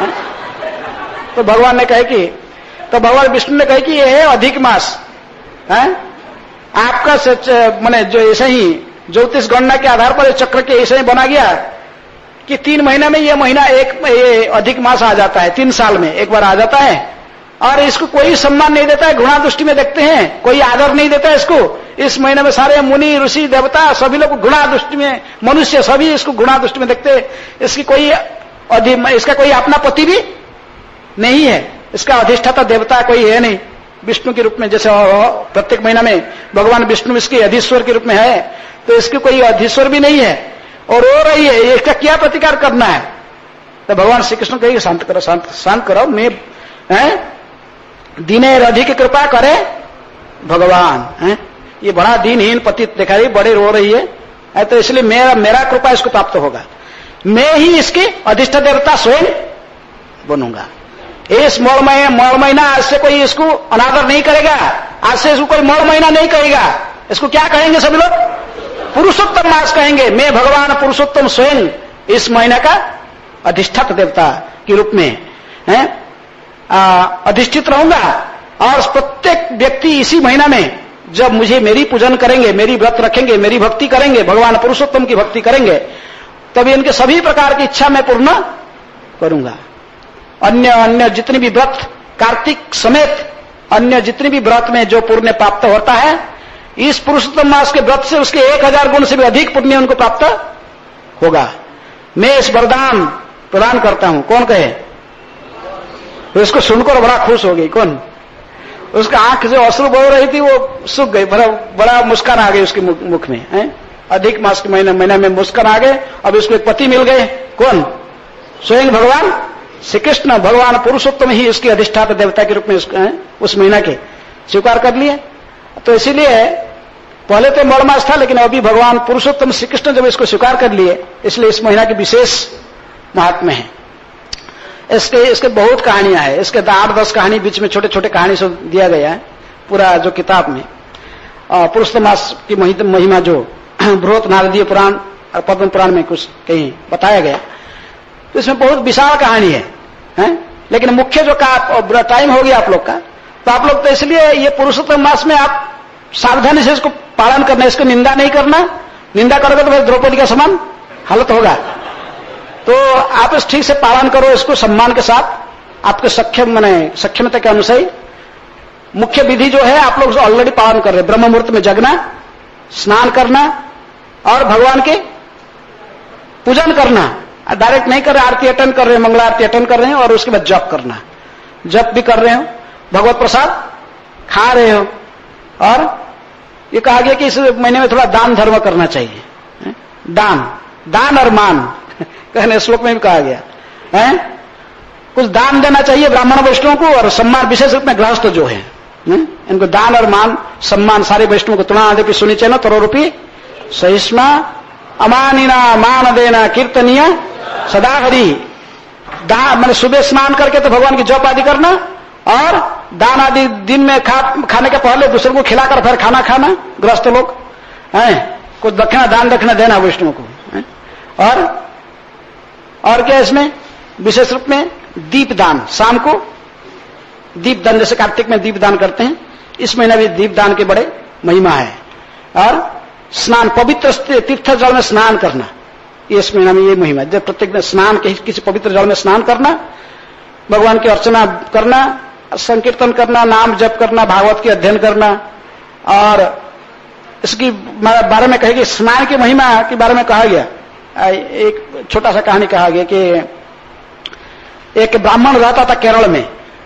तो भगवान ने कहे कि तो भगवान विष्णु ने कहे कि ये है अधिक मास है, आपका सच माने जो ऐसे ही ज्योतिष गणना के आधार पर चक्र के ऐसे ही बना गया कि तीन महीना में ये महीना एक ये अधिक मास आ जाता है, तीन साल में एक बार आ जाता है, और इसको कोई सम्मान नहीं देता है, घृणा दृष्टि में देखते हैं, कोई आदर नहीं देता है इसको। इस महीने में सारे मुनि ऋषि देवता सभी लोग घृणा दृष्टि में, मनुष्य सभी इसको घृणा दृष्टि में देखते हैं। इसकी कोई अधिक, इसका कोई अपना पति भी नहीं है, इसका अधिष्ठाता देवता कोई है नहीं विष्णु के रूप में, जैसे प्रत्येक महीना में भगवान विष्णु इसके अधीश्वर के रूप में है, तो इसके कोई अधीश्वर भी नहीं है और रो रही है, इसका क्या प्रतिकार करना है? तो भगवान श्री कृष्ण कहेंगे शांत करो, शांत शांत करो, मैं है दीने रधि की कृपा करे भगवान है, ये बड़ा दीनहीन पतित देखा रही, बड़े रो रही है, है तो इसलिए मेरा मेरा कृपा इसको प्राप्त होगा, मैं ही इसके अधिष्ठ देवता स्वयं बनूंगा। इस मौड़ महीना मौड़ महीना आज से कोई इसको अनादर नहीं करेगा, आज से इसको कोई मौड़ महीना नहीं कहेगा, इसको क्या कहेंगे सभी लोग? पुरुषोत्तम मास कहेंगे। मैं भगवान पुरुषोत्तम स्वयं इस महीना का अधिष्ठात देवता के रूप में है अधिष्ठित रहूंगा, और प्रत्येक व्यक्ति इसी महीना में जब मुझे मेरी पूजन करेंगे, मेरी व्रत रखेंगे, मेरी भक्ति करेंगे, भगवान पुरुषोत्तम की भक्ति करेंगे, तभी इनके सभी प्रकार की इच्छा मैं पूर्ण करूंगा। अन्य अन्य जितनी भी व्रत, कार्तिक समेत अन्य जितनी भी व्रत में जो पुण्य प्राप्त होता है, इस पुरुषोत्तम मास के व्रत से उसके एक हजार गुण से भी अधिक पुण्य उनको प्राप्त होगा। मैं इस वरदान प्रदान करता हूं। कौन कहे? तो इसको सुनकर बड़ा खुश हो गई। कौन? उसका आंख जो अश्रु बह रही थी वो सूख गई, बड़ा बड़ा मुस्कान आ गई उसके मुख में है? अधिक मास के महीने महीने में मुस्कान आ गए। अब इसको एक पति मिल गए। कौन? स्वयं भगवान श्री कृष्ण, भगवान पुरुषोत्तम ही इसके अधिष्ठाता देवता के रूप में उस महीना के स्वीकार कर लिए। तो इसीलिए पहले तो मौड़ मास था, लेकिन अभी भगवान पुरुषोत्तम श्री कृष्ण जब इसको स्वीकार कर लिए, इसलिए इस महीना की विशेष महात्म्य है। इसके इसके बहुत कहानियां हैं, इसके आठ दस कहानी बीच में छोटे छोटे कहानी सब दिया गया है पूरा जो किताब में। पुरुषोत्तम मास की महिमा जो बृहत नारदीय पुराण और पद्म पुराण में कुछ कहीं बताया गया, तो इसमें बहुत विशाल कहानी है, है? लेकिन मुख्य जो का टाइम हो गया आप लोग का, तो आप लोग तो इसलिए ये पुरुषोत्तम मास में आप सावधानी से इसको पालन करना, इसको निंदा नहीं करना। निंदा करोगे तो फिर द्रौपदी का समान हालत होगा। तो आप इस ठीक से पालन करो, इसको सम्मान के साथ, आपके सक्षम माने सक्षमता के अनुसार। मुख्य विधि जो है आप लोग ऑलरेडी पालन कर रहे हैं, ब्रह्म मुहूर्त में जगना, स्नान करना और भगवान के पूजन करना। डायरेक्ट नहीं कर रहे, आरती अटेंड कर रहे हैं, मंगला आरती अटेंड कर रहे हैं, और उसके बाद जप करना, जप भी कर रहे हो, भगवत प्रसाद खा रहे हो। और ये कहा गया कि इस महीने में थोड़ा दान धर्म करना चाहिए। दान दान और मान कहने श्लोक में भी कहा गया है, कुछ दान देना चाहिए ब्राह्मण वैष्णवों को, और सम्मान विशेष रूप में गृहस्थ जो है इनको दान और मान सम्मान सारे वैष्णवों को। तुणा आदि सुनी चैनो तरो रूपी सहिष्मा अमानिना मान देना कीर्तनीय सदा हरि। दान मैंने सुबह स्नान करके तो भगवान की जप आदि करना, और दान आदि दिन में खा खाने के पहले दूसरों को खिलाकर फिर खाना खाना, गृहस्थ लोग हैं, कुछ दक्षिणा दान दक्षिणा देना वैष्णव को है? और और क्या इसमें विशेष रूप में दीप दान, शाम को दीप दान, जैसे कार्तिक में दीप दान करते हैं, इस महीना भी दीप दान के बड़े महिमा है। और स्नान, पवित्र तीर्थ जल में स्नान करना, इस महीना में ये महिमा, जब प्रत्येक दिन स्नान किसी पवित्र जल में स्नान करना, भगवान की अर्चना करना, संकीर्तन करना, नाम जप करना, भागवत की अध्ययन करना। और इसकी बारे में कहेगी, स्नान की महिमा के बारे में कहा गया, एक छोटा सा कहानी कहा गया कि एक ब्राह्मण रहता था केरल में,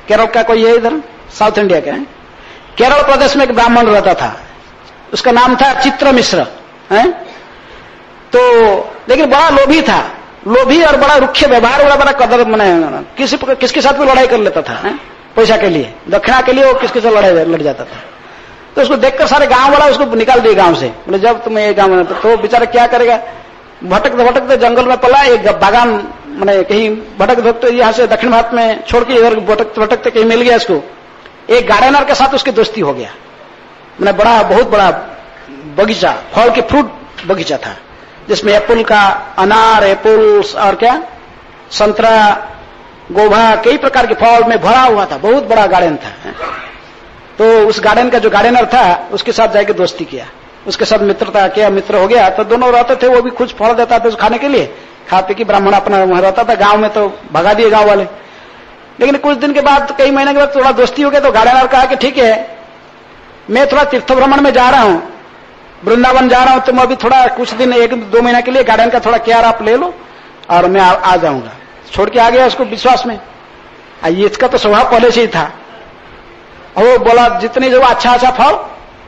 केरल का कोई है इधर, साउथ इंडिया का है। केरल प्रदेश में एक ब्राह्मण रहता था, उसका नाम था चित्र मिश्र है। तो लेकिन बड़ा लोभी था, लोभी और बड़ा रुक्ष व्यवहार, बड़ा बड़ा कदर, मैंने किसी किसके साथ भी लड़ाई कर लेता था है? पैसा के लिए, दक्षिणा के लिए वो किसके साथ लड़ाई लड़ जाता था। तो उसको देखकर सारे गांव वाला उसको निकाल दिए गांव से, बोले जब तुम ये गांव में, तो बेचारा क्या करेगा, भटकते भटकते जंगल में पला, एक बागान मैंने कहीं भटक भटकते यहाँ से दक्षिण भारत में छोड़ के इधर भटकते भटकते कहीं मिल गया इसको, एक गार्डनर के साथ उसकी दोस्ती हो गया। मैंने बड़ा बहुत बड़ा बगीचा, फल के फ्रूट बगीचा था, जिसमें एप्पल का, अनार, एप्पल्स और क्या संतरा, गोभा, कई प्रकार के फल में भरा हुआ था, बहुत बड़ा गार्डन था। तो उस गार्डन का जो गार्डनर था उसके साथ जाके दोस्ती किया, उसके साथ मित्रता किया, मित्र हो गया। तो दोनों रहते थे, वो भी कुछ फल देता था खाने के लिए, खा पी के ब्राह्मण अपना वहां रहता था। गांव में तो भगा दिए गांव वाले। लेकिन कुछ दिन के बाद, कई महीने के बाद थोड़ा दोस्ती हो गया, तो गार्डनर कहा कि ठीक है, मैं थोड़ा तीर्थ भ्रमण में जा रहा हूं, वृंदावन जा रहा हूं, तुम अभी थोड़ा कुछ दिन, एक दो महीने के लिए गार्डन का थोड़ा केयर आप ले लो और मैं आ, आ जाऊंगा। छोड़ के आ गया उसको विश्वास में। ये इसका तो स्वभाव पहले से ही था। और वो बोला जितने जो अच्छा अच्छा फल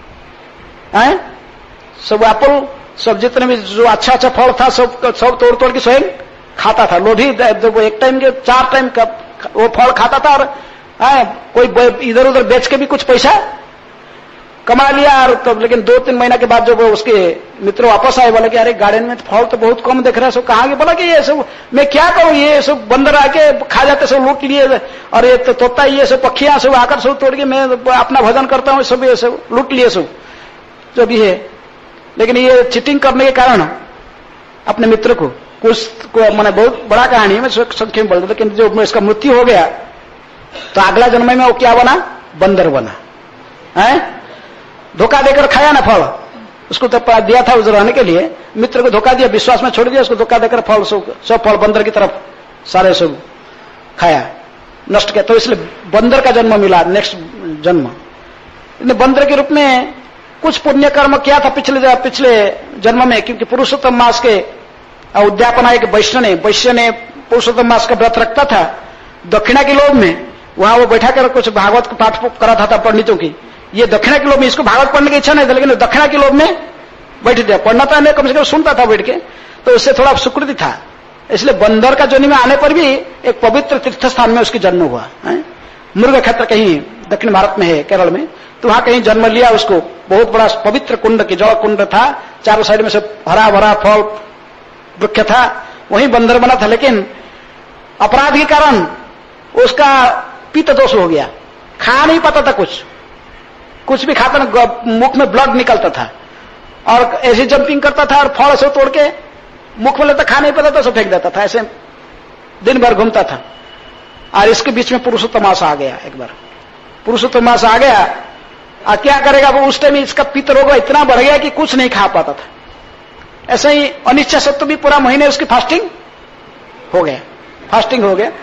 है, सब एप्पल, सब जितने भी जो अच्छा अच्छा फल था, सब सब तोड़ तोड़ के स्वयं खाता था। लोभी, एक टाइम के चार टाइम का वो फल खाता था। और है, कोई इधर उधर बेच के भी कुछ पैसा कमा लिया। और तो लेकिन दो तीन महीना के बाद जब उसके मित्र वापस आए, बोले कि अरे गार्डन में तो फल तो बहुत कम दिख रहा है, सब कहाँ गए? बोला कि ये सब मैं क्या करूं, ये सब बंदर आके खा जाते, सब लूट लिए, और ये तो तोता, ये सब पक्षियां सब आकर सब तोड़ के मैं अपना भोजन करता हूं, सब ये सब लूट लिए सब जो भी है। लेकिन ये चीटिंग करने के कारण अपने मित्र को कुछ को, मैंने बहुत बड़ा कहानी है, मैं संक्षेप में बोल, लेकिन जो इसका मृत्यु हो गया तो अगला जन्म में वो क्या बना? बंदर बना है। धोखा देकर खाया ना फल, उसको तो दिया था उस रहने के लिए, मित्र को धोखा दिया, विश्वास में छोड़ दिया, उसको धोखा देकर फल सब सब फल बंदर की तरफ सारे सब खाया, नष्ट किया। तो इसलिए बंदर का जन्म मिला नेक्स्ट जन्म। बंदर के रूप में कुछ पुण्य कर्म किया था पिछले पिछले जन्म में, क्योंकि पुरुषोत्तम मास के उद्यापना एक वैश्य ने वैश्य ने पुरुषोत्तम मास का व्रत रखता था दक्षिणा के लोभ में। वहां वो बैठा कर कुछ भागवत का पाठ कराता था पंडितों की। ये दक्षिणा के लोभ में, इसको भागवत पढ़ने की इच्छा नहीं था, लेकिन दक्षिणा के लोभ में बैठ गया। पढ़ना था नहीं, कम से कम सुनता था बैठ के, तो उससे थोड़ा सुकृति था। इसलिए बंदर का जन्म में आने पर भी एक पवित्र तीर्थ स्थान में उसकी जन्म हुआ है। मृग क्षेत्र कहीं दक्षिण भारत में है, केरल में, तो वहां कहीं जन्म लिया उसको। बहुत बड़ा पवित्र कुंड की जल कुंड था, चारों साइड में से हरा भरा फल वृक्ष था, वहीं बंदर बना था। लेकिन अपराध के कारण उसका पित्त दोष हो गया, खा नहीं पाता था, कुछ कुछ भी खाता ना, मुख में ब्लड निकलता था और ऐसे जंपिंग करता था और फल से तोड़ के मुख में लेता, खा नहीं पाता था, सब फेंक देता था, ऐसे दिन भर घूमता था। और इसके बीच में पुरुषोत्तम मास आ गया। एक बार पुरुषोत्तम मास आ गया और क्या करेगा वो, उस टाइम इसका पित्त रोग इतना बढ़ गया कि कुछ नहीं खा पाता था। ऐसे ही अनिच्छा सत्व भी पूरा महीने उसकी फास्टिंग हो गया, फास्टिंग हो गया।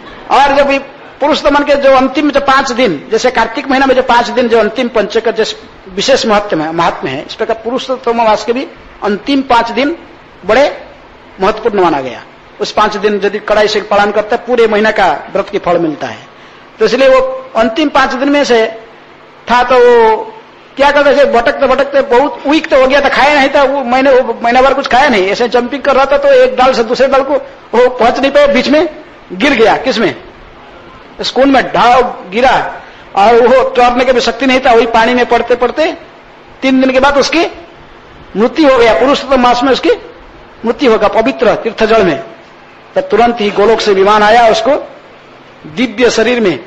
और जब पुरुषोत्तम के जो अंतिम जो पांच दिन, जैसे कार्तिक महीना में जो पांच दिन जो अंतिम पंचक जैसे विशेष महत्व में महत्व है, इस प्रकार पुरुषोत्तम मास के भी अंतिम पांच दिन बड़े महत्वपूर्ण माना गया। उस पांच दिन यदि कड़ाई से पालन करता है, पूरे महीना का व्रत की फल मिलता है। तो इसलिए वो अंतिम पांच दिन में से था, तो वो क्या करते थे, भटकते भटकते बहुत वीक तो हो गया था, खाया नहीं था वो, महीने महीना भर कुछ खाया नहीं, ऐसे जंपिंग कर रहा था। तो एक डाल से दूसरे डाल को वो पहुंच नहीं पाया, बीच में गिर गया। किसमें? स्कूल में ढाव गिरा और वो तैरने की भी शक्ति नहीं था, वही पानी में पड़ते पड़ते तीन दिन के बाद उसकी मृत्यु हो गया। पुरुषोत्तम मास में उसकी मृत्यु होगा पवित्र तीर्थ जल में। तो तुरंत ही गोलोक से विमान आया, उसको दिव्य शरीर में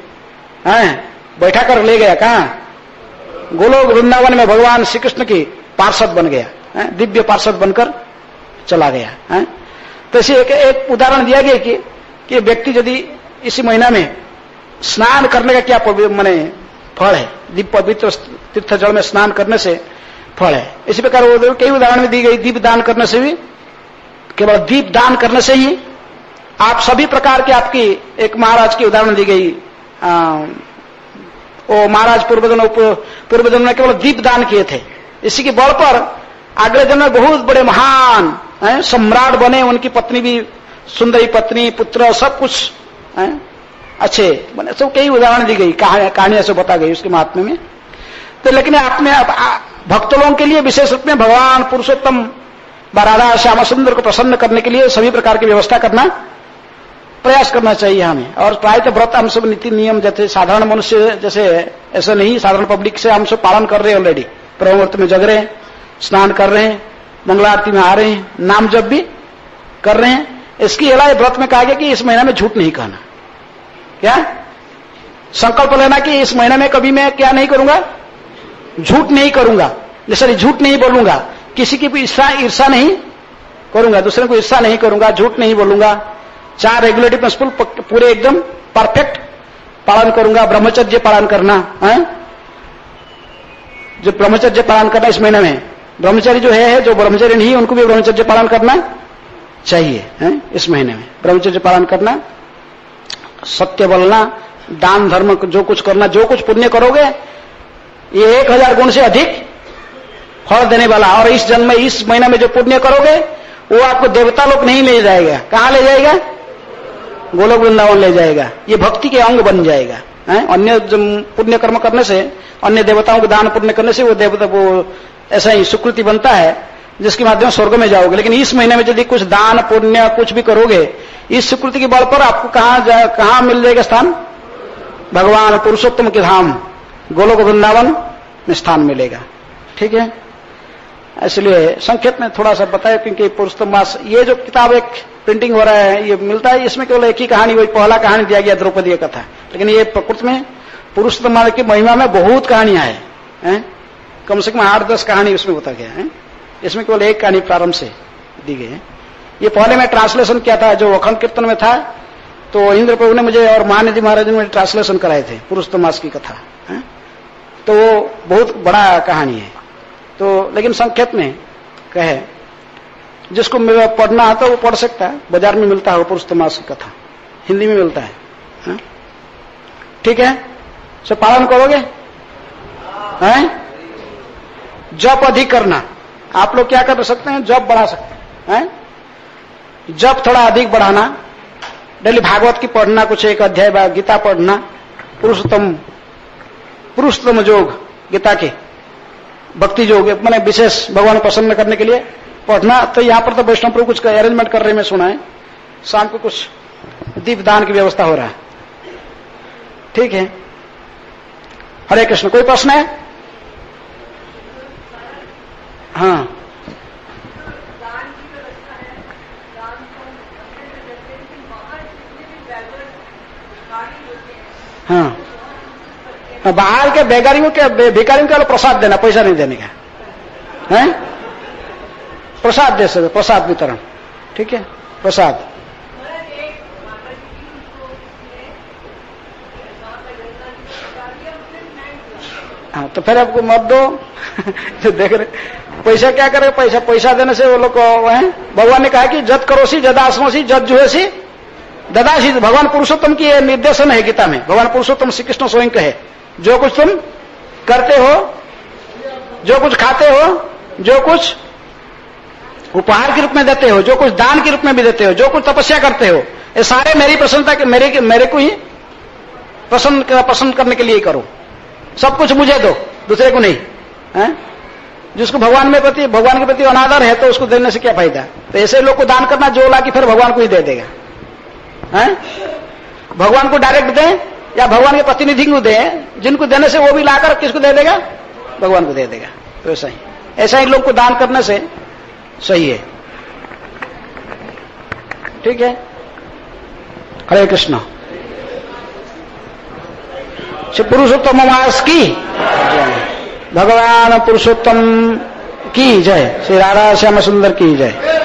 बैठा कर ले गया। कहां? गोलोक वृंदावन में भगवान श्री कृष्ण की पार्षद बन गया, है? दिव्य पार्षद बनकर चला गया। है? तो इसे एक, एक उदाहरण दिया गया कि, कि व्यक्ति यदि इसी महीना में स्नान करने का क्या माने फल है, दीप पवित्र तीर्थ जल में स्नान करने से फल है। इसी प्रकार वो कई उदाहरण में दी गई, दीप दान करने से भी, केवल दीप दान करने से ही आप सभी प्रकार के, आपकी एक महाराज की उदाहरण दी गई, वो महाराज पूर्व जन्म पूर्व जन्म में केवल दीप दान किए थे, इसी के बल पर अगले जन्म में बहुत बड़े महान सम्राट बने, उनकी पत्नी भी सुंदरी पत्नी, पुत्र, सब कुछ है? अच्छे, मैंने सब कई उदाहरण दी गई, कहानियां से बता गई उसके महात्म्य में। तो लेकिन आपने भक्त लोगों के लिए विशेष रूप में भगवान पुरुषोत्तम राधा श्याम सुंदर को प्रसन्न करने के लिए सभी प्रकार की व्यवस्था करना, प्रयास करना चाहिए हमें। और प्रायः व्रत हम सब नीति नियम जैसे साधारण मनुष्य जैसे ऐसा नहीं, साधारण पब्लिक से हम सब पालन कर रहे हैं ऑलरेडी। ब्रह्ममुहूर्त में जग रहे हैं, स्नान कर रहे हैं, मंगलारती में आ रहे हैं, नाम जप भी कर रहे हैं। इसकी अलावा व्रत में कहा गया कि इस महीना में झूठ नहीं कहना। क्या संकल्प लेना कि इस महीने में कभी मैं क्या नहीं करूंगा, झूठ नहीं करूंगा, जैसे झूठ नहीं बोलूंगा, किसी की भी ईर्षा ईर्षा नहीं करूंगा, दूसरे को ईर्षा नहीं करूंगा, झूठ नहीं बोलूंगा, चार रेगुलेटरी प्रिंसिपल पूरे एकदम परफेक्ट पालन करूंगा। ब्रह्मचर्य पालन करना है, जो ब्रह्मचर्य पालन करना इस महीने में, ब्रह्मचर्य जो है जो ब्रह्मचर्य नहीं उनको भी ब्रह्मचर्य पालन करना चाहिए है इस महीने में। ब्रह्मचर्य पालन करना, सत्य बोलना, दान धर्म जो कुछ करना, जो कुछ पुण्य करोगे ये एक हजार गुण से अधिक फल देने वाला। और इस जन्म में इस महीने में जो पुण्य करोगे वो आपको देवता लोक नहीं ले जाएगा, कहां ले जाएगा, गोलोक वृंदावन ले जाएगा। ये भक्ति के अंग बन जाएगा है? अन्य पुण्य कर्म करने से, अन्य देवताओं को दान पुण्य करने से वो देवता वो ऐसा ही सुकृति बनता है जिसके माध्यम स्वर्ग में जाओगे। लेकिन इस महीने में यदि कुछ दान पुण्य कुछ भी करोगे, इस सुकृति के बल पर आपको कहां कहां मिल जाएगा स्थान, भगवान पुरुषोत्तम के धाम गोलोक वृंदावन में स्थान मिलेगा। ठीक है, इसलिए संक्षेप में थोड़ा सा बताया, क्योंकि पुरुषोत्तम मास ये जो किताब एक प्रिंटिंग हो रहा है ये मिलता है, इसमें केवल एक ही कहानी, वही पहला कहानी दिया गया द्रौपदी कथा। लेकिन ये प्रकृति में पुरुषोत्तम मास की महिमा में बहुत कहानियां हैं है? कम से कम आठ दस कहानी उसमें बता गया है, इसमें केवल एक कहानी प्रारंभ से दी गई है। ये पहले मैं ट्रांसलेशन किया था, जो अखंड कीर्तन में था, तो इंद्र प्रभु ने मुझे और महानिधि महाराज ने ट्रांसलेशन कराए थे पुरुषोत्तम मास की कथा है? तो बहुत बड़ा कहानी है। तो लेकिन संक्षेप में कहे, जिसको पढ़ना आता है वो पढ़ सकता है, बाजार में मिलता है पुरुषोत्तम मास की कथा, हिंदी में मिलता है, है? ठीक है, सब पालन करोगे हैं? जप अधिक करना, आप लोग क्या कर सकते हैं, जप बढ़ा सकते हैं, जप थोड़ा अधिक बढ़ाना, डेली भागवत की पढ़ना, कुछ एक अध्याय गीता पढ़ना, पुरुषोत्तम पुरुषोत्तम योग गीता के भक्ति योग मैंने विशेष भगवान को प्रसन्न करने के लिए पढ़ना। तो यहाँ पर तो वैष्णव प्रभु कुछ अरेंजमेंट कर रहे हैं, मैं सुना है, शाम को कुछ दीप दान की व्यवस्था हो रहा है। ठीक है, हरे कृष्ण। कोई प्रश्न है? हाँ, हाँ, बाहर के बेगारियों के भिखारियों के प्रसाद देना, पैसा नहीं देने का है, प्रसाद दे सकते, प्रसाद वितरण। ठीक है, प्रसाद। हाँ, तो फिर आपको मत दो तो देख रहे पैसा क्या करे, पैसा पैसा देने से वो लोग है, भगवान ने कहा कि जद करोसी जदासमोसी जद जुहेसी ददासी। भगवान पुरुषोत्तम की निर्देशन है गीता में, भगवान पुरुषोत्तम श्री कृष्ण स्वयं कहे, जो कुछ तुम करते हो, जो कुछ खाते हो, जो कुछ उपहार के रूप में देते हो, जो कुछ दान के रूप में भी देते हो, जो कुछ तपस्या करते हो, ये सारे मेरी प्रसन्नता के मेरे मेरे को ही प्रसन्न पसंद करने के लिए करो। सब कुछ मुझे दो, दूसरे को नहीं है? जिसको भगवान में प्रति भगवान के प्रति अनादर है तो उसको देने से क्या फायदा। तो ऐसे लोग को दान करना जो ला कि फिर भगवान को ही दे देगा है? भगवान को डायरेक्ट दें या भगवान के प्रतिनिधि को दें, जिनको देने से वो भी लाकर किसको दे देगा, भगवान को दे देगा। तो ऐसा ही ऐसा ही लोग को दान करने से सही है। ठीक है, हरे कृष्ण। श्री पुरुषोत्तम मास की भगवान पुरुषोत्तम की जय, श्री राधा श्याम सुंदर की जय।